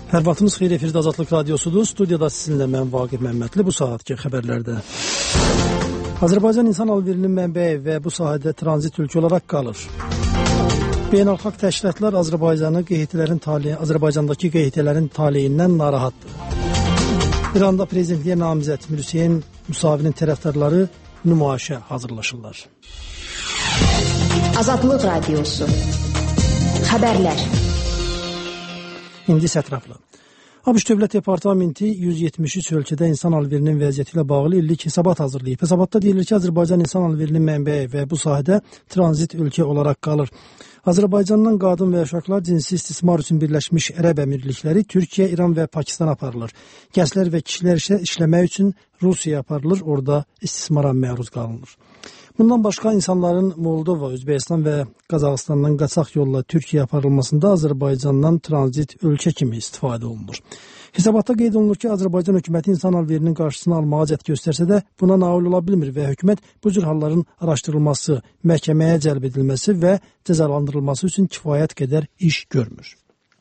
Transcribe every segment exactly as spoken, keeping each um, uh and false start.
Hər vaxtınız xeyir, efirdə Azadlıq Radiosudur. Studiyada sizinlə mən Vaqif Məmmədli. Bu saatki xəbərlərdə Azərbaycan insan alverinin mənbəyi və bu sahədə tranzit ölkə olaraq qalır. Beynəlxalq təşkilatlar Azərbaycanı qeydilərin taleyi, Azərbaycandakı qeydilərin taleyindən narahatdır. İranda prezidentliyə namizəd Hüseyn Müsavinin tərəfdarları nümayişə hazırlaşırlar. Azadlıq Radiosu xəbərlər. İndi sətraflı. ABŞ Dövlət Departamenti yüz yetmiş üç ölkədə insan alverinin vəziyyəti ilə bağlı illik hesabat hazırlayıb. Hesabatda deyilir ki, Azərbaycan insan alverinin mənbəyi və bu sahədə tranzit ölkə olaraq qalır. Azərbaycandan qadın və uşaqlar cinsi istismar üçün Birləşmiş Ərəb Əmirlikləri, Türkiyə, İran və Pakistan aparılır. Gənclər və kişilər isə işləmək üçün Rusiyaya aparılır, orada istismara məruz qalınır. Bundan başqa insanların Moldova, Özbəkistan və Qazaxıstandan qaçaq yolla Türkiyəyə aparılmasında Azərbaycandan tranzit ölkə kimi istifadə olunur. Hesabatda qeyd olunur ki, Azərbaycan hökuməti insan alverinin qarşısını almağa cəhd göstərsə də buna nail ola bilmir və hökumət bu cür halların araşdırılması, məhkəməyə cəlb edilməsi və cəzalandırılması üçün kifayət qədər iş görmür.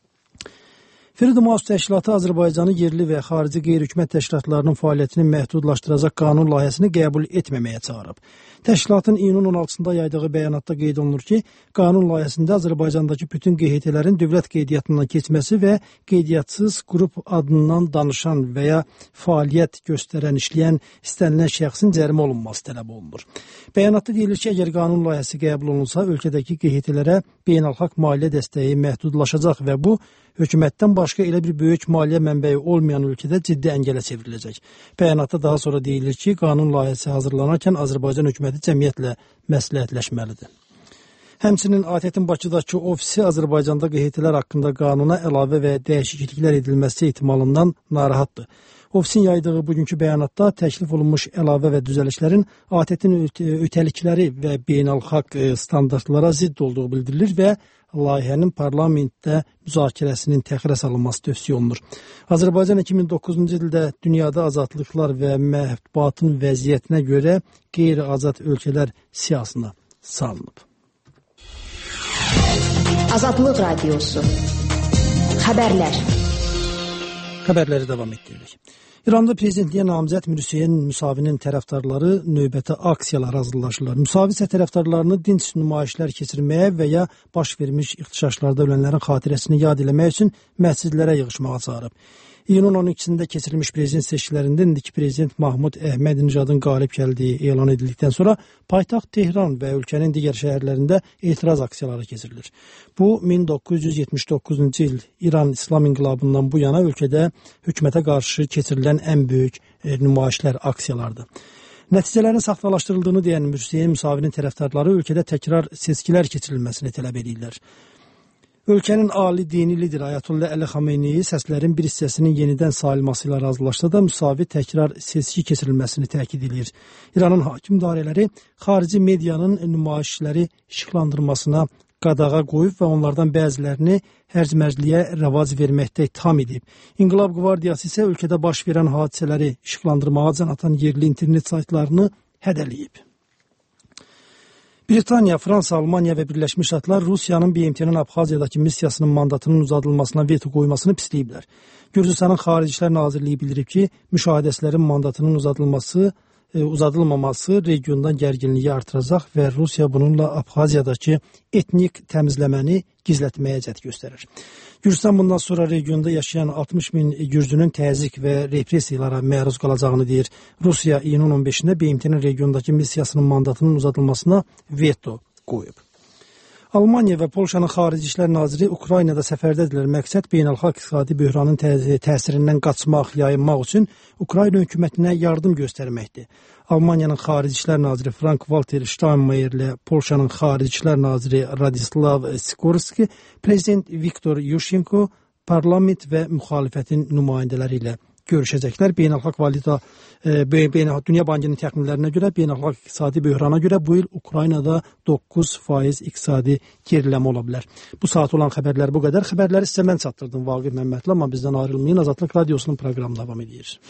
Freedom House təşkilatı Azərbaycanı yerli və xarici qeyri-hökumət təşkilatlarının fəaliyyətini məhdudlaşdıracaq qanun layihəsini qəbul etməməyə çağırıb. Təşkilatın iyunun on altısında yaydığı bəyanatda qeyd olunur ki, qanun layihəsində Azərbaycandakı bütün Q H T-lərin dövlət qeydiyyatından keçməsi və qeydiyatsız qrup adından danışan və ya fəaliyyət göstərən, işləyən, istənilən şəxsin cərimə olunması tələb olunur. Bəyanatda deyilir ki, əgər qanun layihəsi qəbul olunsa, ölkədəki Q H T-lərə beynəlxalq maliyyə dəstəyi məhdudlaşacaq və bu, hökumətdən başqa elə bir böyük maliyyə mənbəyi olmayan ölkədə ciddi əngələ çevriləcək. Bəyanatda daha sonra deyilir ki, qanun layihəsi hazırlanarkən Azərbaycan hökuməti cəmiyyətlə məsləhətləşməlidir. Həmçinin A T T-in Bakıdakı ofisi Azərbaycanda Q H T-lər haqqında qanuna əlavə və dəyişikliklər edilməsi ehtimalından narahatdır. Ofisin yaydığı bugünkü bəyanatda təklif olunmuş əlavə və düzəlişlərin A T T-in ötəlikləri və beynəlxalq standartlara zidd olduğu bildirilir və layihənin parlamentdə müzakirəsinin təxirə salınması tövsiyə olunur. Azərbaycan iki min doqquzuncu ildə dünyada azadlıqlar və mətbuatın vəziyyətinə görə qeyri-azad ölkələr siyahısına salınıb. Azadlıq Radiosu xəbərlər. Xəbərləri davam etdiririk. İranda prezidentliyə namizəd Hüseyn Müsavinin tərəfdarları növbəti aksiyalar hazırlaşırlar. Müsavi isə tərəfdarlarını dinc nümayişlər keçirməyə və ya baş vermiş ixtişaşlarda ölənlərin xatirəsini yad eləmək üçün məscidlərə yığışmağa çağırıb. İyunun on ikisində keçirilmiş prezident seçkilərində indiki prezident Mahmud Əhmədinəcadın qalib gəldiyi elan edildikdən sonra paytaxt Tehran və ölkənin digər şəhərlərində etiraz aksiyaları keçirilir. Bu, min doqquz yüz yetmiş doqquzuncu il İran İslam inqilabından bu yana ölkədə hökumətə qarşı keçirilən ən böyük e, nümayişlər, aksiyalardır. Nəticələrin saxtalaşdırıldığını deyən Hüseyn Müsavinin tərəfdarları ölkədə təkrar seçkilər keçirilməsini tələb edirlər. Ölkənin ali dini lideri Ayətullah Əli Xameyni səslərin bir hissəsinin yenidən sayılması ilə razılaşsa da Müsavi təkrar seçki keçirilməsini təkid edir. İranın hakim dairələri xarici medianın nümayişləri işıqlandırmasına qadağa qoyub və onlardan bəzilərini hərc-mərcliyə rəvac verməkdə ittiham edib. İnqilab Qvardiyası isə ölkədə baş verən hadisələri işıqlandırmağa can atan yerli internet saytlarını hədələyib. Britaniya, Fransa, Almaniya və Birləşmiş Ştatlar Rusiyanın B M T-nin Abxaziyadakı missiyasının mandatının uzadılmasına veto qoymasını pisləyiblər. Gürcüstanın Xarici İşlər Nazirliyi bildirib ki, müşahidəçilərin mandatının uzadılması, e, uzadılmaması regiondan gərginliyi artıracaq və Rusiya bununla Abxaziyadakı etnik təmizləməni gizlətməyə cəhd göstərir. Gürcüstan bundan sonra regionda yaşayan altmış min gürcünün təzyiq və repressiyalara məruz qalacağını deyir. Rusiya iyunun on beşində B M T-nin regiondakı missiyasının mandatının uzadılmasına veto qoyub. Almaniya və Polşanın Xarici İşlər Naziri Ukraynada səfərdədirlər. Məqsəd beynəlxalq iqtisadi böhranın təsirindən qaçmaq, yayınmaq üçün Ukrayna hökumətinə yardım göstərməkdir. Almaniyanın Xarici İşlər Naziri Frank-Walter Steinmeier ilə Polşanın Xarici İşlər Naziri Radislav Sikorski, Prezident Viktor Yushchenko, parlament və müxalifətin nümayəndələri ilə görüşəcəklər. Beynəlxalq valyuta, e, beynəlxalq Dünya Bankının təxminlərinə görə beynəlxalq iqtisadi böhrana görə bu il Ukraynada doqquz faiz iqtisadi geriləmə ola bilər. Bu saat olan xəbərlər bu qədər. Xəbərləri sizə mən çatdırdım Vaqif Məmmədli, amma bizdən ayrılmayın. Azadlıq Radiosunun proqramı davam edir.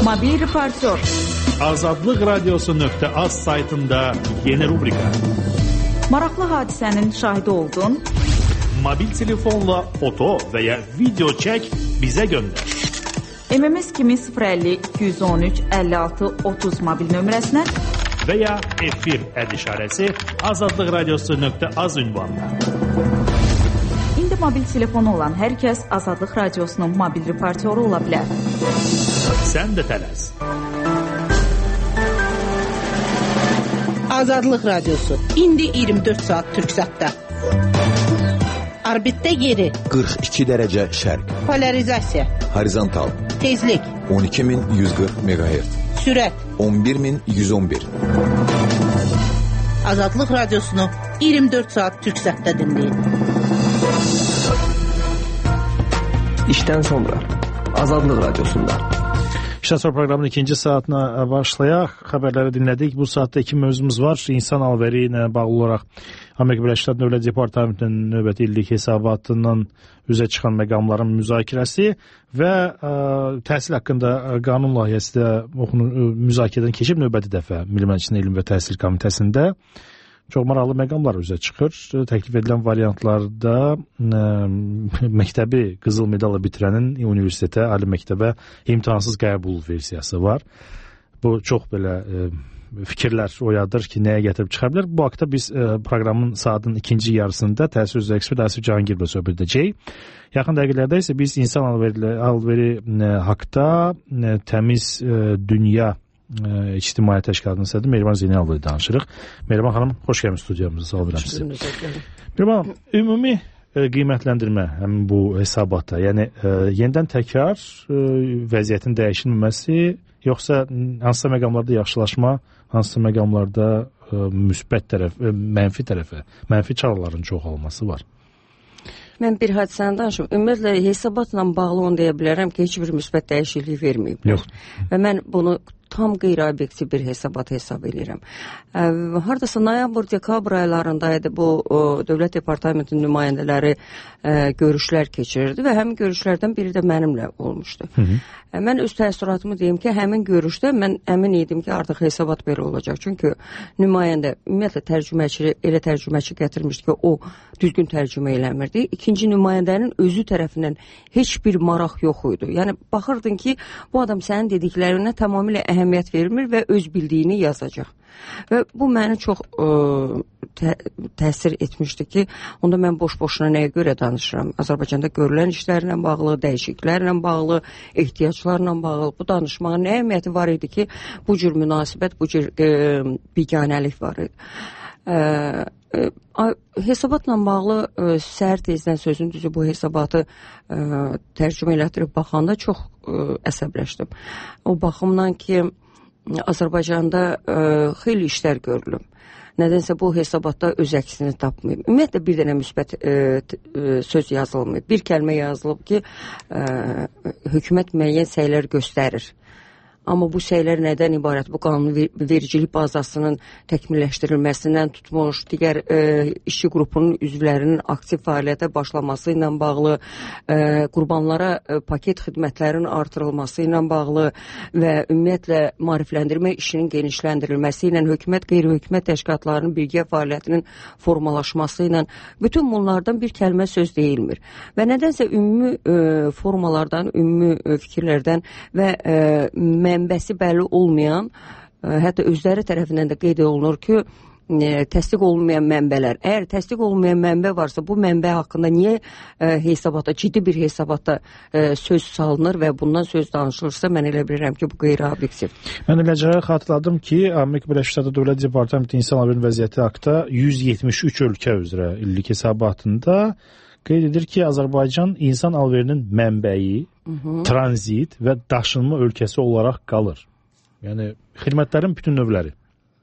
Mobil reportyor. Azadlıq Radiosu nöqtə az saytında yeni rubrika. Maraqlı hadisənin şahidi oldun. Mobil telefonla foto və ya video çək, bizə göndər. M M S kimi sıfır əlli iki yüz on üç əlli altı otuz mobil nömrəsinə və ya efir əd işarəsi Azadlıq Radiosu nöqtə az ünvanına. İndi mobil telefonu olan hər kəs Azadlıq Radiosunun mobil reportyoru ola bilər. Sən də tələs. Azadlıq Radiosu. İndi iyirmi dörd saat Türksatda. Orbitdə yeri. qırx iki dərəcə şərq. Polarizasiya. Horizontal. Tezlik. on iki min yüz qırx megahertz. Sürət. on bir min yüz on bir. Azadlıq Radiosunu iyirmi dörd saat Türksatda dinləyin. İşdən sonra Azadlıq Radiosunda. İşdən sonra proqramın ikinci saatına başlayaq. Xəbərləri dinlədik. Bu saatda iki mövzumuz var. İnsan alveri ilə bağlı olaraq Amerika Birləşmiş Ştatları Dövlət Departamentinin növbəti illik hesabatından üzə çıxan məqamların müzakirəsi və ə, təhsil haqqında qanun layihəsi də müzakirədən keçib növbəti dəfə Milli Məclisin Elm və Təhsil Komitəsində. Çox maraqlı məqamlar üzə çıxır. Təklif edilən variantlarda ə, məktəbi qızıl medalla bitirənin universitetə, ali məktəbə imtahansız qəbul versiyası var. Bu çox belə ə, fikirlər oyadır ki, nəyə gətirib çıxa bilər. Bu haqda biz ə, proqramın saatın ikinci yarısında təhsil üzrə ekspert Asif Cahangirlə söhbət edəcəyik. Yaxın dəqiqələrdə isə biz insan alveri, alveri ə, haqda ə, təmiz ə, dünya ə, ictimai təşkilatının sədri Mehriban Zeynaloğlu danışırıq. Mehriban xanım, xoş gəlmisiniz studiyamıza. Sağ olun sizi. Mehriban xanım, ümumi ə, qiymətləndirmə həmin bu hesabatda, yəni ə, yenidən təkrar ə, vəziyyətin dəyişilməməsi, yoxsa hansısa məqamlarda yaxşılaşma, hansısa məqamlarda ə, müsbət tərəf, ə, mənfi tərəfə, mənfi çağrıların çoxalması var? Mən bir hadisəni danışım. Ümumiyyətlə, hesabatla bağlı onu deyə bilərəm ki, heç bir müsbət dəyişiklik verməyiblər. Yox. Və mən bunu tam qeyri-obyektiv bir hesabat hesab edirəm. Ə, hardasa noyabr-dekabr aylarındaydı bu o, Dövlət Departamentinin nümayəndələri ə, görüşlər keçirirdi və həmin görüşlərdən biri də mənimlə olmuşdu. Hı -hı. Ə, mən öz təəssüratımı deyim ki, həmin görüşdə mən əmin idim ki, artıq hesabat belə olacaq. Çünki nümayəndə, ümumiyyətlə tərcüməçi, elə tərcüməçi gətirmişdi ki, o düzgün tərcümə eləmirdi. İkinci nümayəndənin özü tərəfindən heç bir maraq yox idi. Yəni, baxırdın ki, bu adam sənin dediklərinə tamamilə əhəmiyyət vermir və öz bildiyini yazacaq. Və bu məni çox ə, tə, təsir etmişdi ki, onda mən boş-boşuna nəyə görə danışıram? Azərbaycanda görülən işlərlə bağlı, dəyişikliklərlə bağlı, ehtiyaclarla bağlı bu danışmağın nə əhəmiyyəti var idi ki, bu cür münasibət, bu cür ə, biganəlik var idi. Ə, ə, hesabatla bağlı ə, səhər tezdən sözün düzü bu hesabatı ə, tərcümə elətdirib baxanda çox ə, əsəbləşdim. O baxımdan ki, Azərbaycanda ə, xeyli işlər görülüb. Nədənsə bu hesabatda öz əksini tapmayıb. Ümumiyyətlə bir dənə müsbət ə, ə, söz yazılmayıb. Bir kəlmə yazılıb ki, ə, hökumət müəyyən səylər göstərir. Amma bu səylər nədən ibarət? Bu qanun vericilik bazasının təkmilləşdirilməsindən tutmuş, digər e, işçi qrupunun üzvlərinin aktiv fəaliyyətə başlaması ilə bağlı, e, qurbanlara e, paket xidmətlərin artırılması ilə bağlı və ümumiyyətlə maarifləndirmə işinin genişləndirilməsi ilə hökumət, qeyri-hökumət təşkilatlarının birgə fəaliyyətinin formalaşması ilə bütün bunlardan bir kəlmə söz deyilmir. Və nədənsə ümumi e, formalardan, ümumi e, fikirlərdən və e, mənbəsi bəlli olmayan, ə, hətta özləri tərəfindən də qeyd olunur ki, ə, təsdiq olunmayan mənbələr. Əgər təsdiq olunmayan mənbə varsa, bu mənbə haqqında niyə ə, hesabata, ciddi bir hesabata ə, söz salınır və bundan söz danışılırsa, mən elə bilirəm ki, bu qeyri-obyektiv. Mən eləcə xatırladım ki, Amerika Birləşmiş Ştatları Dövlət Departamenti İnsan Alveri Vəziyyəti haqda yüz yetmiş üç ölkə üzrə illik hesabatında qeyd edir ki, Azərbaycan insan alverinin mənbəyi, hı -hı. tranzit və daşınma ölkəsi olaraq qalır. Yəni, xidmətlərin bütün növləri.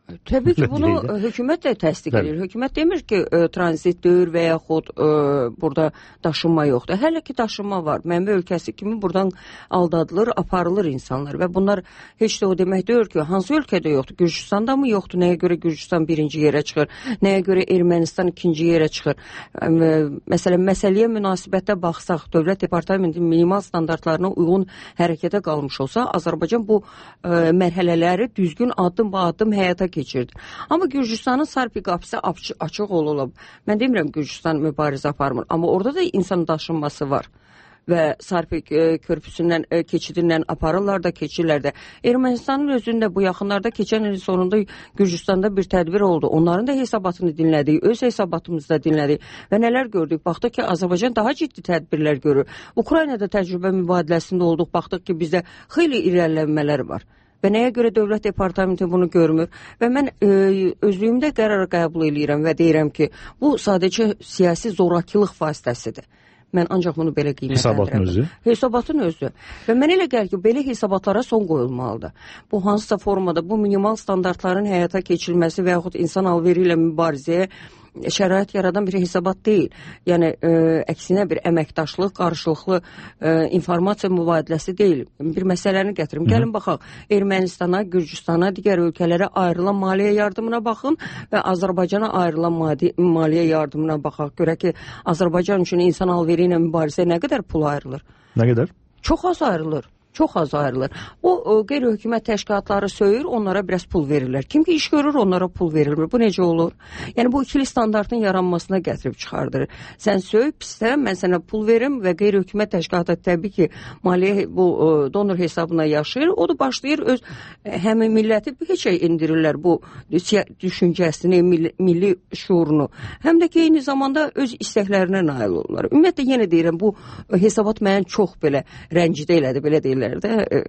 Təbii ki, bunu hökumət də təsdiq edir. Hökumət demir ki, e, tranzitdir və yaxud e, burada daşınma yoxdur. Hələ ki daşınma var. Mənbə ölkəsi kimi buradan aldadılır, aparılır insanlar və bunlar heç də o demək deyil ki, hansı ölkədə yoxdur? Gürcüstanda mı yoxdur? Nəyə görə Gürcüstan birinci yerə çıxır? Nəyə görə Ermənistan ikinci yerə çıxır? E, məsələn, məsələyə münasibətdə baxsaq, Dövlət Departamentinin minimal standartlarına uyğun hərəkətə qalmış olsa, Azərbaycan bu e, mərhələləri düzgün addım-ba-addım həyata keçirdi. Amma Gürcüstanın Sarpi qapısı açıq olub. Mən demirəm Gürcüstan mübarizə aparmır, amma orada da insan daşınması var. Və Sarpi körpüsündən, keçidindən aparırlar da, keçirlər də. Ermənistanın özündə bu yaxınlarda keçən ilin sonunda Gürcüstanda bir tədbir oldu. Onların da hesabatını dinlədik, öz hesabatımızda dinlədik və nələr gördük? Baxdıq ki, Azərbaycan daha ciddi tədbirlər görür. Ukraynada təcrübə mübadiləsində olduq, baxdıq ki, bizdə xeyli irəlilənmələr var. Və nəyə görə Dövlət Departamenti bunu görmür? Və mən e, özlüyümdə qərar qəbul edirəm və deyirəm ki, bu sadəcə siyasi zorakılıq vasitəsidir. Mən ancaq bunu belə qiymətləndirəm. Hesabatın özü? Hesabatın özü. Və mən elə gəlir ki, belə hesabatlara son qoyulmalıdır. Bu hansısa formada, bu minimal standartların həyata keçirilməsi və yaxud insan alveri ilə mübarizəyə şərait yaradan bir hesabat deyil. Yəni, e, əksinə bir əməkdaşlıq, qarşılıqlı e, informasiya mübadiləsi deyil. Bir məsələni gətirim. Gəlin baxaq, Ermənistana, Gürcüstana, digər ölkələrə ayrılan maliyyə yardımına baxın və Azərbaycana ayrılan maliyyə yardımına baxaq. Görək ki, Azərbaycan üçün insan alveri ilə mübarizəyə nə qədər pul ayrılır? Nə qədər? Çox az ayrılır. Çox az ayrılır. O, o qeyri-hökumət təşkilatları söyür, onlara biraz pul verirlər. Kim ki iş görür, onlara pul verilmir. Bu necə olur? Yəni, bu ikili standartın yaranmasına gətirib çıxardır. Sən söy, pisdə, mən sənə pul verim və qeyri-hökumət təşkilatı təbii ki, maliyyə bu donor hesabına yaşayır. O da başlayır öz həmin milləti bir keçə indirirlər bu düşüncəsini, milli, milli şuurunu. Həm də ki, eyni zamanda öz istəklərinə nail olurlar. Ümumiyyətlə, yenə deyirəm, bu hesabat mənə çox belə rəncidə elədi, belə deyirlər. De,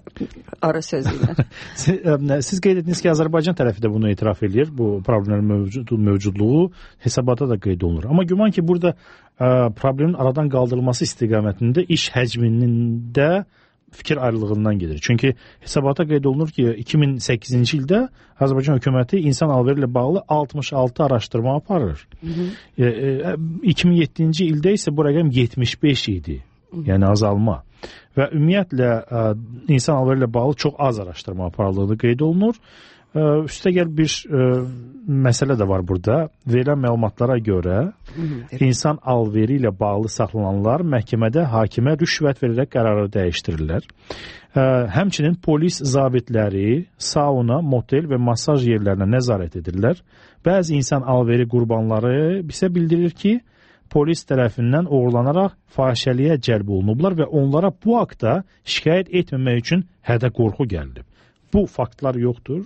ara sözüyle. siz, siz qeyd etdiniz ki, Azərbaycan tərəfi də bunu etiraf edir. Bu problemin mövcud, mövcudluğu hesabata da qeyd olunur. Amma güman ki, burada ə, problemin aradan qaldırılması istiqamətində iş həcminin də fikir ayrılığından gedir. Çünki hesabata qeyd olunur ki, iki min səkkizinci ildə Azərbaycan hökuməti insan alveri ilə bağlı altmış altı araşdırma aparır. Hı -hı. E, e, iki min yeddinci ildə isə bu rəqəm yetmiş beş idi. Hı -hı. Yəni azalma. Və ümumiyyətlə ə, insan alveri ilə bağlı çox az araşdırma aparıldığı qeyd olunur. Ə, üstəgəl bir ə, məsələ də var burada. Verilən məlumatlara görə insan alveri ilə bağlı saxlananlar məhkəmədə hakimə rüşvət verərək qərarı dəyişdirirlər. Ə, həmçinin polis zabitləri sauna, motel və masaj yerlərinə nəzarət edirlər. Bəzi insan alveri qurbanları bizə bildirir ki, polis tərəfindən oğurlanaraq fahişəliyə cəlb olunublar və onlara bu haqda şikayət etməmək üçün hədə qorxu gəldi. Bu faktlar yoxdur.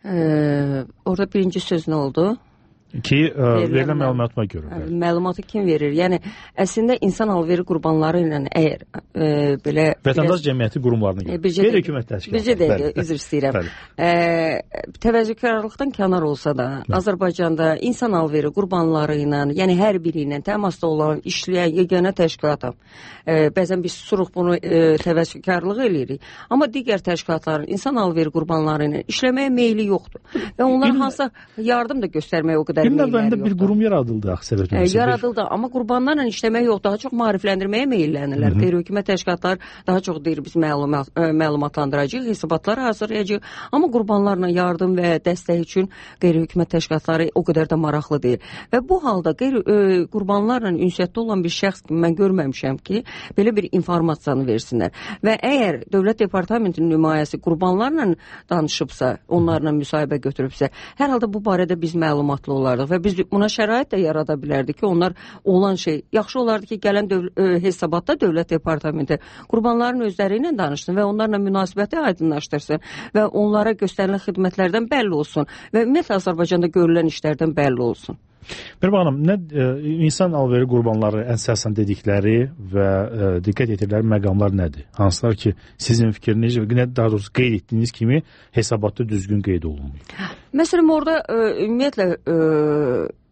Ee, orada birinci söz nə oldu? Ki, ə, verilən məlumatıma görə. Ə, məlumatı kim verir? Yəni, əslində insan alveri qurbanları ilə əgər e, belə... Vətəndaş cəmiyyəti qurumlarına görə. Qeyri-hökumət təşkilatı. Bircə dəqiqə, üzr istəyirəm. E, təvəzzükarlıqdan kənar olsa da, bəli, Azərbaycanda insan alveri qurbanları ilə, yəni hər biri ilə təmasda olan, işləyən yeganə təşkilatım. E, bəzən biz susuruq bunu e, təvəzzükarlıq eləyirik. Amma digər təşkilatların insan alveri qurbanları ilə işləməyə meyli yoxdur. Və onlar İl... hansısa yardım da göstərməyə o qədər İlin əvvəlində bir qurum yaradıldı. E, yaradıldı, amma qurbanlarla işləmək yox, daha çox maarifləndirməyə meyillənirlər. Qeyri-hökumət təşkilatlar daha çox deyir, biz məlumat, ə, məlumatlandıracağıq, hesabatları hazırlayacağıq. Amma qurbanlarla yardım və dəstək üçün qeyri-hökumət təşkilatları o qədər də maraqlı deyil. Və bu halda qeyri, ə, qurbanlarla ünsiyyətdə olan bir şəxs kimi mən görməmişəm ki, belə bir informasiyanı versinlər. Və əgər Dövlət Departamentinin nümayəsi qurbanlarla danışıbsa, onlarla müsahibə götürübsə, hər halda bu barədə biz məlumatlı olarıq və biz buna şərait də yarada bilərdik ki, onlar olan şey, yaxşı olardı ki, gələn döv hesabatda Dövlət Departamenti qurbanların özləri ilə danışsın və onlarla münasibəti aydınlaşdırsın və onlara göstərilən xidmətlərdən bəlli olsun və ümumiyyətlə Azərbaycanda görülən işlərdən bəlli olsun. Merhaba Hanım, nə, e, insan alveri qurbanları əsasən dedikləri və e, diqqət etdikləri məqamlar nədir? Hansılar ki, sizin fikriniz və daha doğrusu qeyd etdiyiniz kimi hesabatda düzgün qeyd olunmuyor? Məsələn, orada e, ümumiyyətlə e,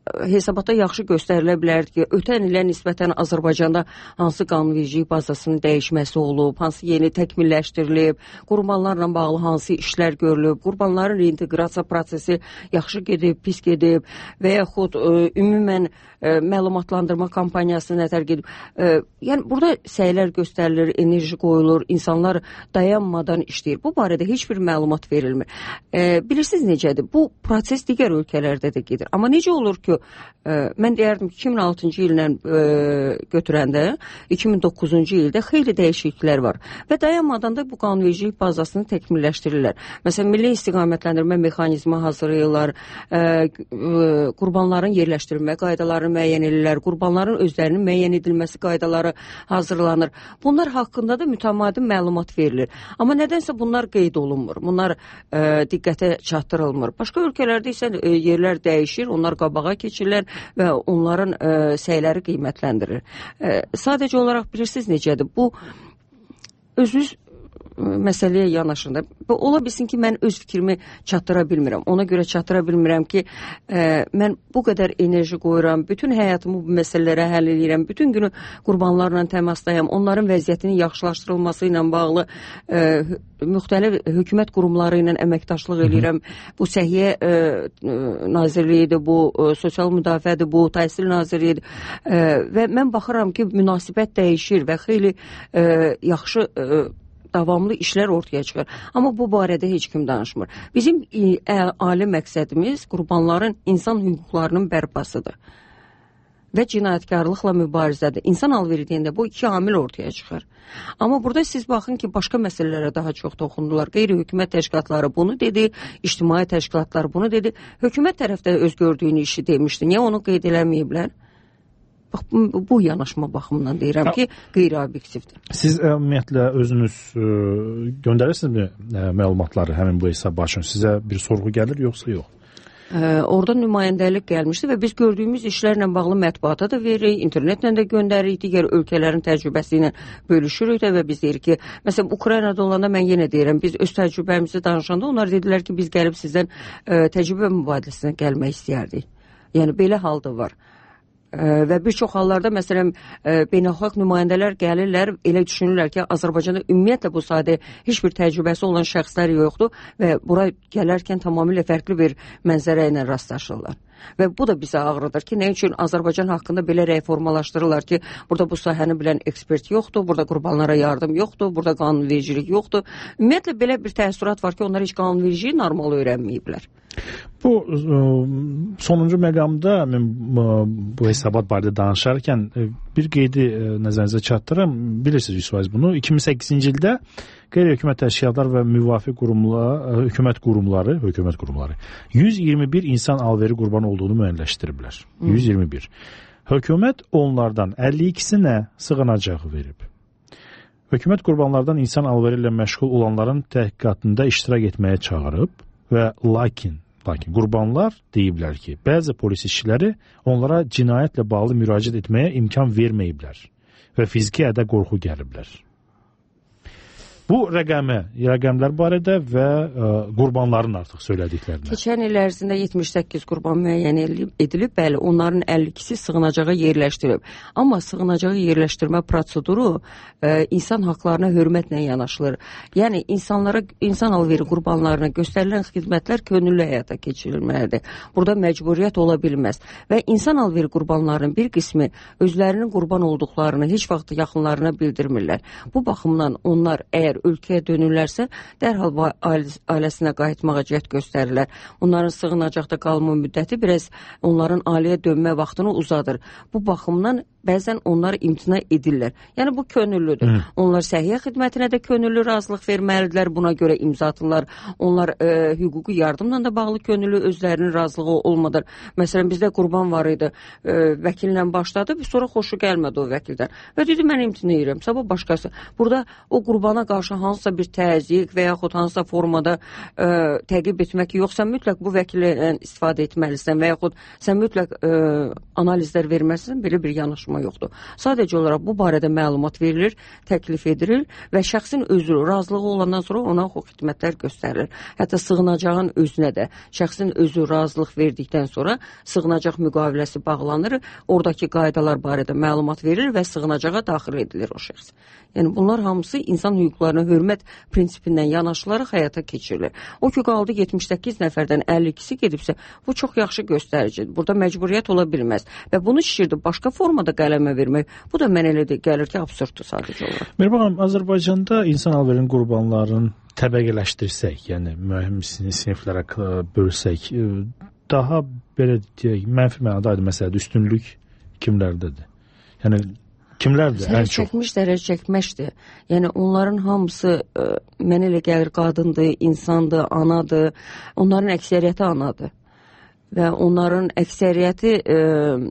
hesabatda yaxşı göstərilə bilərdi ki, ötən ilə nisbətən Azərbaycanda hansı qanunvericilik bazasının dəyişməsi olub, hansı yeni təkmilləşdirilib, qurbanlarla bağlı hansı işlər görülüb, qurbanların reinteqrasiya prosesi yaxşı gedib, pis gedib və yaxud ə, ümumən ə, məlumatlandırma kampaniyası nətər gedib. Ə, yəni burada səylər göstərilir, enerji qoyulur, insanlar dayanmadan işləyir. Bu barədə heç bir məlumat verilmir. Ə, bilirsiniz necədir? Bu proses digər ölkələrdə də gedir. Amma necə olur ki, ə, mən deyərdim ki, iki min altıncı illə ə, götürəndə iki min doqquzuncu ildə xeyli dəyişikliklər var və dayanmadan da bu qanunvericilik bazasını təkmilləşdirirlər. Məsələn, milli istiqamətləndirmə mexanizmi hazırlayırlar, ə, ə, qurbanların yerləşdirilmə qaydalarını müəyyən edirlər, qurbanların özlərinin müəyyən edilməsi qaydaları hazırlanır. Bunlar haqqında da mütəmadi məlumat verilir. Amma nədənsə bunlar qeyd olunmur, bunlar ə, diqqətə çatdırılmır. Başqa ölkələrdə isə ə, yerlər dəyişir, onlar qabağa keçirlər və onların ə, səyləri qiymətləndirilir. Ə, sadəcə olaraq bilirsiniz necədir? Bu özünüz məsələyə yanaşında. Ola bilsin ki, mən öz fikrimi çatdıra bilmirəm. Ona görə çatdıra bilmirəm ki, ə, mən bu qədər enerji qoyuram, bütün həyatımı bu məsələlərə həll edirəm, bütün günü qurbanlarla təmasdayam, onların vəziyyətinin yaxşılaşdırılması ilə bağlı ə, müxtəlif hökumət qurumları ilə əməkdaşlıq edirəm. Bu Səhiyyə ə, Nazirliyidir, bu ə, Sosial Müdafiədir, bu Təhsil Nazirliyidir ə, və mən baxıram ki, münasibət dəyişir və xeyli ə, yaxşı ə, davamlı işlər ortaya çıxır. Amma bu barədə heç kim danışmır. Bizim ali məqsədimiz qurbanların insan hüquqlarının bərpasıdır və cinayətkarlıqla mübarizədir. İnsan alveri deyəndə bu iki amil ortaya çıxır. Amma burada siz baxın ki, başqa məsələlərə daha çox toxundular. Qeyri-hökumət təşkilatları bunu dedi, ictimai təşkilatlar bunu dedi. Hökumət tərəfdə öz gördüyünü işi demişdi. Niyə onu qeyd eləməyiblər? Bax, bu, bu yanaşma baxımından deyirəm ki, qeyri-obyektivdir. Siz ümumiyyətlə özünüz ə, göndərirsinizmi ə, məlumatları həmin bu hesab üçün? Sizə bir sorğu gəlir, yoxsa yox? Ə, orada nümayəndəlik gəlmişdi və biz gördüyümüz işlərlə bağlı mətbuata da veririk, internetlə də göndəririk, digər ölkələrin təcrübəsi ilə bölüşürük də və biz deyirik ki, məsələn, Ukraynada olanda mən yenə deyirəm, biz öz təcrübəmizi danışanda onlar dedilər ki, biz gəlib sizdən ə, təcrübə mübadiləsinə gəlmək istəyərdik. Yəni, belə halda var. Və bir çox hallarda, məsələn, beynəlxalq nümayəndələr gəlirlər, elə düşünürlər ki, Azərbaycanda ümumiyyətlə bu sadə heç bir təcrübəsi olan şəxslər yoxdur və bura gələrkən tamamilə fərqli bir mənzərə ilə rastlaşırlar. Və bu da bizə ağrıdır ki, nə üçün Azərbaycan haqqında belə rəy formalaşdırırlar ki, burada bu sahəni bilən ekspert yoxdur, burada qurbanlara yardım yoxdur, burada qanunvericilik yoxdur. Ümumiyyətlə belə bir təəssürat var ki, onlar heç qanunvericiliyi normal öyrənməyiblər. Bu sonuncu məqamda mən bu hesabat barədə danışarkən bir qeydi nəzərinizə çatdırım. Bilirsiniz yüz faiz bunu. iki min səkkizinci ildə qeyri-hökumət təşkilatlar və müvafiq qurumlar, hökumət qurumları, hökumət qurumları yüz iyirmi bir insan alveri qurban olduğunu müəyyənləşdiriblər. yüz iyirmi bir. Hökumət onlardan əlli ikisinə sığınacağı verib. Hökumət qurbanlardan insan alveri ilə məşğul olanların təhqiqatında iştirak etməyə çağırıb və lakin Lakin qurbanlar deyiblər ki, bəzi polis işçiləri onlara cinayətlə bağlı müraciət etməyə imkan verməyiblər və fiziki ədə qorxu gəliblər. Bu rəqəmə, rəqəmlər barədə və ə, qurbanların artıq söylədiklərinə. Keçən il ərzində yetmiş səkkiz qurban müəyyən edilib, bəli, onların əlli ikisi sığınacağa yerləşdirilib. Amma sığınacağı yerləşdirmə proseduru ə, insan haqlarına hörmətlə yanaşılır. Yəni, insanlara, insan alveri qurbanlarına göstərilən xidmətlər könüllü həyata keçirilməlidir. Burada məcburiyyət ola bilməz. Və insan alveri qurbanlarının bir qismi özlərinin qurban olduqlarını heç vaxt yaxınlarına bildirmirlər. Bu baxımdan onlar əgər ölkəyə dönürlərsə, dərhal ailəsinə qayıtmağa cəhd göstərirlər. Onların sığınacaqda qalma müddəti biraz onların ailəyə dönmə vaxtını uzadır. Bu baxımdan bəzən onlar imtina edirlər. Yəni, bu könüllüdür. Hı. Onlar səhiyyə xidmətinə də könüllü razılıq verməlidirlər, buna görə imza atırlar. Onlar e, hüquqi yardımla da bağlı könüllü özlərinin razılığı olmadır. Məsələn, bizdə qurban var idi, e, vəkillə başladı, sonra xoşu gəlmədi o vəkildən. Və dedi, mən imtina edirəm, sabah başqası. Burada o qurbana qarşı hansısa bir təzyiq və yaxud hansısa formada e, təqib etmək yoxsa mütləq bu vəkillərdən istifadə etməlisən və yaxud sən mütləq e, analizlər verməlisən, belə bir yanaşma forma yoxdur. Sadəcə olaraq bu barədə məlumat verilir, təklif edilir və şəxsin özü razılığı olandan sonra ona hüquq xidmətlər göstərilir. Hətta sığınacağın özünə də şəxsin özü razılıq verdikdən sonra sığınacaq müqaviləsi bağlanır, oradakı qaydalar barədə məlumat verilir və sığınacağa daxil edilir o şəxs. Yəni bunlar hamısı insan hüquqlarına hörmət prinsipindən yanaşılaraq həyata keçirilir. O ki qaldı yetmiş səkkiz nəfərdən əlli ikisi gedibsə, bu çox yaxşı göstəricidir. Burada məcburiyyət ola bilməz və bunu şişirdi başqa formada qələmə vermək, bu da mən elə də gəlir ki, absurddur sadəcə olaraq. Mehriban xanım, Azərbaycanda insan alverinin qurbanlarının təbəqələşdirsək, yəni mühüm siniflərə bölsək, daha belə deyək, mənfi mənada aydın məsələdir, üstünlük kimlərdədir? Yəni kimlərdir ən çox? Zərər çəkmiş, zərər çəkməşdir. Yəni onların hamısı ə, mənə elə gəlir qadındır, insandır, anadır. Onların əksəriyyəti anadır. Və onların əksəriyyəti ə,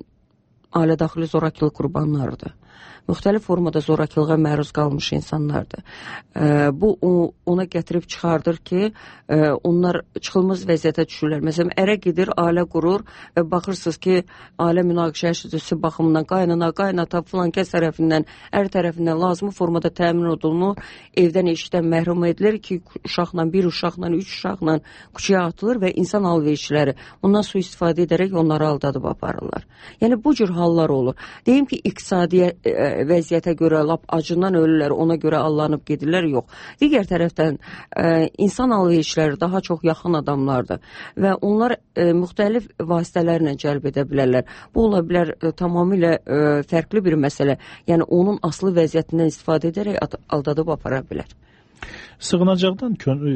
ailə daxili zorakılıq qurbanlarıdır. Müxtəlif formada zorakılığa məruz qalmış insanlardır. E, bu o, ona gətirib çıxardır ki, e, onlar çıxılmaz vəziyyətə düşürlər. Məsələn, ərə gedir, ailə qurur və baxırsınız ki, ailə münaqişəsi baxımından qaynana, qaynata filan kəs tərəfindən, ər tərəfindən lazımi formada təmin olunur, evdən işdən məhrum edilir ki, uşaqla, bir uşaqla, üç uşaqla küçəyə atılır və insan alverçiləri bundan su istifadə edərək onları aldadıb aparırlar. Yəni bu cür hallar olur. Deyim ki, iqtisadi e, vəziyyətə görə lap acından ölürlər, ona görə allanıb gedirlər, yox. Digər tərəfdən e, insan alverçiləri daha çox yaxın adamlardır və onlar e, müxtəlif vasitələrlə cəlb edə bilərlər. Bu ola bilər e, tamamilə e, fərqli bir məsələ. Yəni onun aslı vəziyyətindən istifadə edərək aldadıb apara bilər. Sığınacaqdan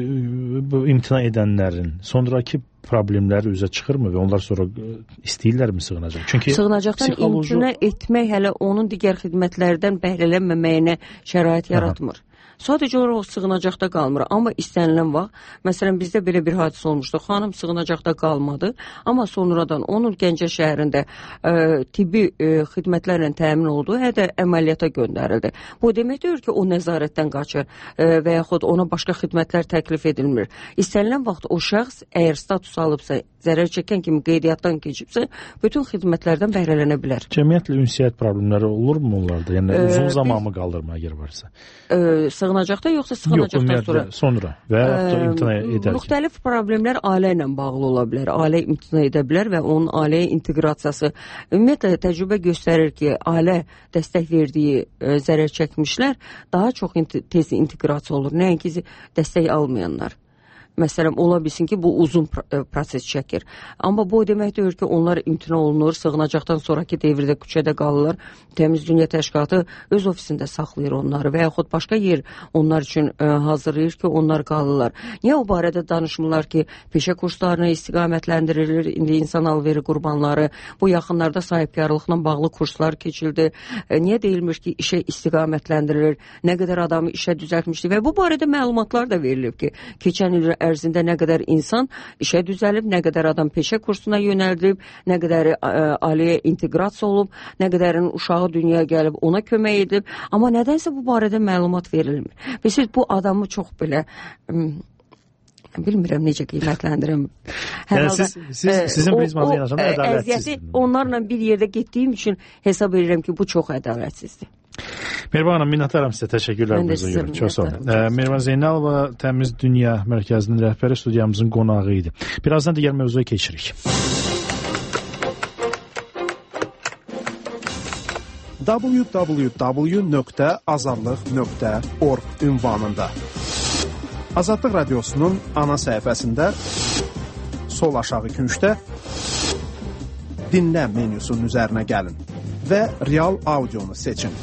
bu imtina edənlərin sonraki problemləri üzə çıxırmı və onlar sonra istəyirlərmi sığınacaq? Çünki sığınacaqdan psixoloji... imtina etmək hələ onun digər xidmətlərdən bəhrələnməməyinə şərait yaratmır. Aha. Sadəcə olaraq sığınacaqda qalmır. Amma istənilən vaxt, məsələn, bizdə belə bir hadisə olmuşdu. Xanım sığınacaqda qalmadı, amma sonradan onun Gəncə şəhərində e, tibbi e, xidmətlərlə təmin olduğu hədə əməliyyata göndərildi. Bu demək deyir ki, o nəzarətdən qaçır e, və yaxud ona başqa xidmətlər təklif edilmir. İstənilən vaxt o şəxs əgər status alıbsa, zərər çəkən kimi qeydiyyatdan keçibsə, bütün xidmətlərdən bəhrələnə bilər. Cəmiyyətlə ünsiyyət problemləri olurmu onlarda? Yəni e, uzun zaman mı qaldırma əgər varsa? E, sığınacaqda yoxsa sığınacaqdan Yox, sonra? Sonra və yaxud da imtina edərkən. Müxtəlif problemlər ailə ilə bağlı ola bilər. Ailə imtina edə bilər və onun ailəyə inteqrasiyası. Ümumiyyətlə təcrübə göstərir ki, ailə dəstək verdiyi ə, zərər çəkmişlər daha çox int tez inteqrasiya olur. Nəinki dəstək almayanlar. Məsələn, ola bilsin ki, bu uzun proses çəkir. Amma bu demək deyir ki, onlar imtina olunur, sığınacaqdan sonraki devirdə küçədə qalırlar. Təmiz Dünya Təşkilatı öz ofisində saxlayır onları və yaxud başqa yer onlar üçün ə, hazırlayır ki, onlar qalırlar. Niyə o barədə danışmırlar ki, peşə kurslarına istiqamətləndirir, indi insan alveri qurbanları, bu yaxınlarda sahibkarlıqla bağlı kurslar keçildi. E, niyə deyilmir ki, işə istiqamətləndirir, nə qədər adamı işə düzəltmişdi və bu barədə məlumatlar da verilib ki, keçən il ərzində nə qədər insan işə düzəlib, nə qədər adam peşə kursuna yönəldilib, nə qədər ailəyə inteqrasiya olub, nə qədərin uşağı dünyaya gəlib, ona kömək edib. Amma nədənsə bu barədə məlumat verilmir. Və siz bu adamı çox belə... bilmirəm necə qiymətləndirim. Yəni siz, siz, sizin prizmanızda yanaşanda ədalətsizdir. Onlarla bir yerdə getdiyim üçün hesab edirəm ki, bu çox ədalətsizdir. Mehriban xanım, minnətdaram sizə, təşəkkürlər. Çox sağ olun. Mehriban Zeynalova, Təmiz Dünya Mərkəzinin rəhbəri studiyamızın qonağı idi. Birazdan digər mövzuya keçirik. w w w nöqtə azadlıq nöqtə org ünvanında Azadlıq Radiosunun ana səhifəsində sol aşağı küncdə dinlə menyusunun üzərinə gəlin və real audionu seçin.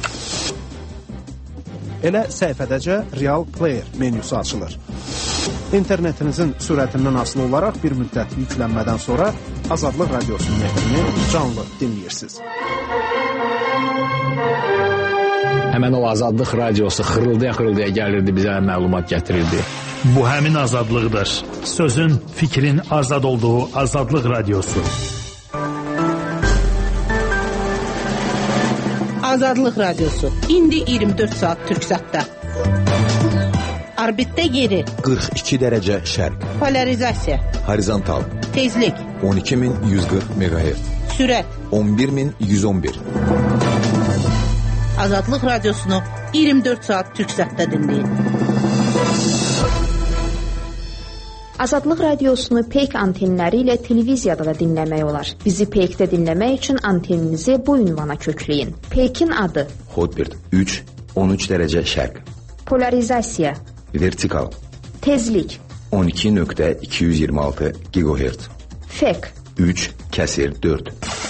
Elə səhifədəcə Real Player menyusu açılır. İnternetinizin sürətindən asılı olaraq bir müddət yüklənmədən sonra Azadlıq Radiosunun efrini canlı dinləyirsiniz. Həmən o Azadlıq Radiosu xırıldaya-xırıldaya gəlirdi, bizə məlumat gətirirdi. Bu həmin azadlıqdır. Sözün, fikrin azad olduğu Azadlıq Radiosu. Azadlıq Radiosu. İndi iyirmi dörd saat Türksatda. Orbitdə yeri. qırx iki dərəcə şərq. Polarizasiya. Horizontal. Tezlik. on iki min yüz qırx meqahertz. Sürət. on bir min yüz on bir. Azadlıq Radiosunu iyirmi dörd saat Türksatda dinləyin. Azadlıq Radiosunu Peyk antenləri ilə televiziyada da dinləmək olar. Bizi Peykdə dinləmək üçün anteninizi bu ünvana kökləyin. Peykin adı: Hotbird üç on üç dərəcə şərq. Polarizasiya: Vertikal. Tezlik: on iki nöqtə iki yüz iyirmi altı gigahertz. Fek: üç kəsir dörd.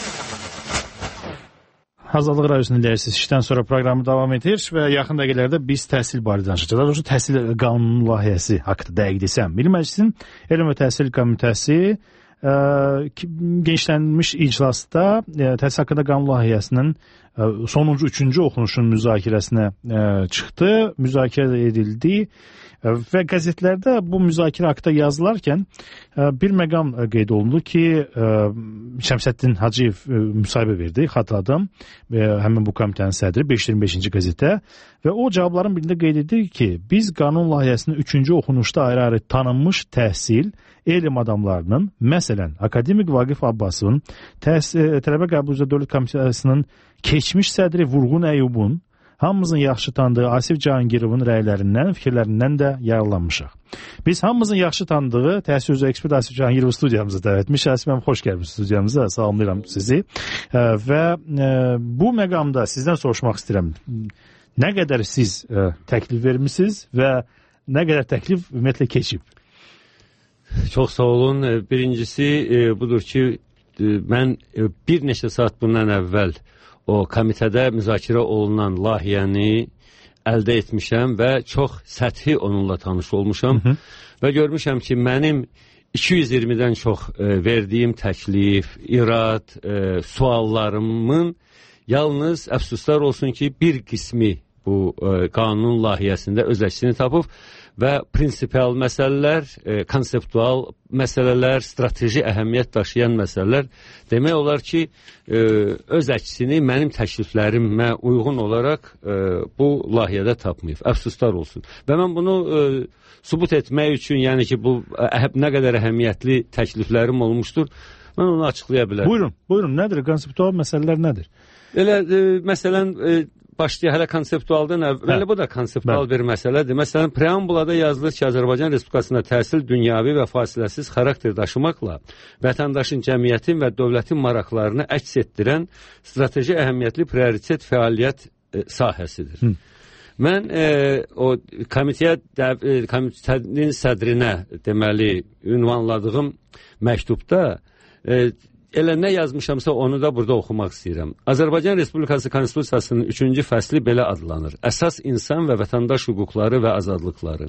Azadlıq Radiosunun dinləyirsiniz. İşdən sonra proqramı davam edir və yaxın dəqiqələrdə biz təhsil barədə danışacağıq. Daha doğrusu təhsil qanun layihəsi haqqında dəqiq desəm. Milli Məclisin Elm və Təhsil Komitəsi ə, genişlənmiş iclasda ə, təhsil haqqında qanun layihəsinin ə, sonuncu üçüncü oxunuşun müzakirəsinə ə, çıxdı, müzakirə edildi. Və qəzetlərdə bu müzakirə haqqında yazılarkən bir məqam qeyd olundu ki, Şəmsəddin Hacıyev müsahibə verdi, xatırladım, həmin bu komitənin sədri beş yüz iyirmi beşinci qəzetə və o cavabların birində qeyd edir ki, biz qanun layihəsinin üçüncü oxunuşda ayrı-ayrı tanınmış təhsil, elm adamlarının, məsələn, akademik Vaqif Abbasovun, Tələbə Qəbul üzrə Dövlət Komitəsinin keçmiş sədri Vurğun Əyyubun, hamımızın yaxşı tanıdığı Asif Cahangirovun rəylərindən, fikirlərindən də yararlanmışıq. Biz hamımızın yaxşı tanıdığı təhsil üzrə ekspert Asif Cahangirovu studiyamıza dəvət etmiş. Asif mənim xoş gəlmişsiniz studiyamıza. Salamlayıram sizi. Və bu məqamda sizdən soruşmaq istəyirəm. Nə qədər siz təklif vermisiniz və nə qədər təklif ümumiyyətlə keçib? Çox sağ olun. Birincisi budur ki, mən bir neçə saat bundan əvvəl o komitədə müzakirə olunan layihəni əldə etmişəm və çox səthi onunla tanış olmuşam. Hı -hı. Və görmüşəm ki, mənim iki yüz iyirmidən çox e, verdiyim təklif, irad, e, suallarımın yalnız əfsuslar olsun ki, bir qismi bu e, qanun layihəsində öz əksini tapıb və prinsipial məsələlər, e, konseptual məsələlər, strateji əhəmiyyət daşıyan məsələlər demək olar ki, e, öz əksini mənim təkliflərimə uyğun olaraq e, bu layihədə tapmayıb. Əfsuslar olsun. Və mən bunu e, sübut etmək üçün, yəni ki, bu əhəb, nə qədər əhəmiyyətli təkliflərim olmuşdur, mən onu açıqlaya bilərəm. Buyurun, buyurun, nədir? Konseptual məsələlər nədir? Elə, e, məsələn, e, başlayaq hələ konseptualdan əvvəl, bu da konseptual bir məsələdir. Məsələn, preambulada yazılır ki, Azərbaycan Respublikasında təhsil dünyavi və fasiləsiz xarakter daşımaqla vətəndaşın, cəmiyyətin və dövlətin maraqlarını əks etdirən strateji əhəmiyyətli prioritet fəaliyyət e, sahəsidir. Hı. Mən e, o komitəyə, e, komitənin sədrinə deməli ünvanladığım məktubda e, elə nə yazmışamsa onu da burada oxumaq istəyirəm. Azərbaycan Respublikası Konstitusiyasının üçüncü fəsli belə adlanır. Əsas insan və vətəndaş hüquqları və azadlıqları.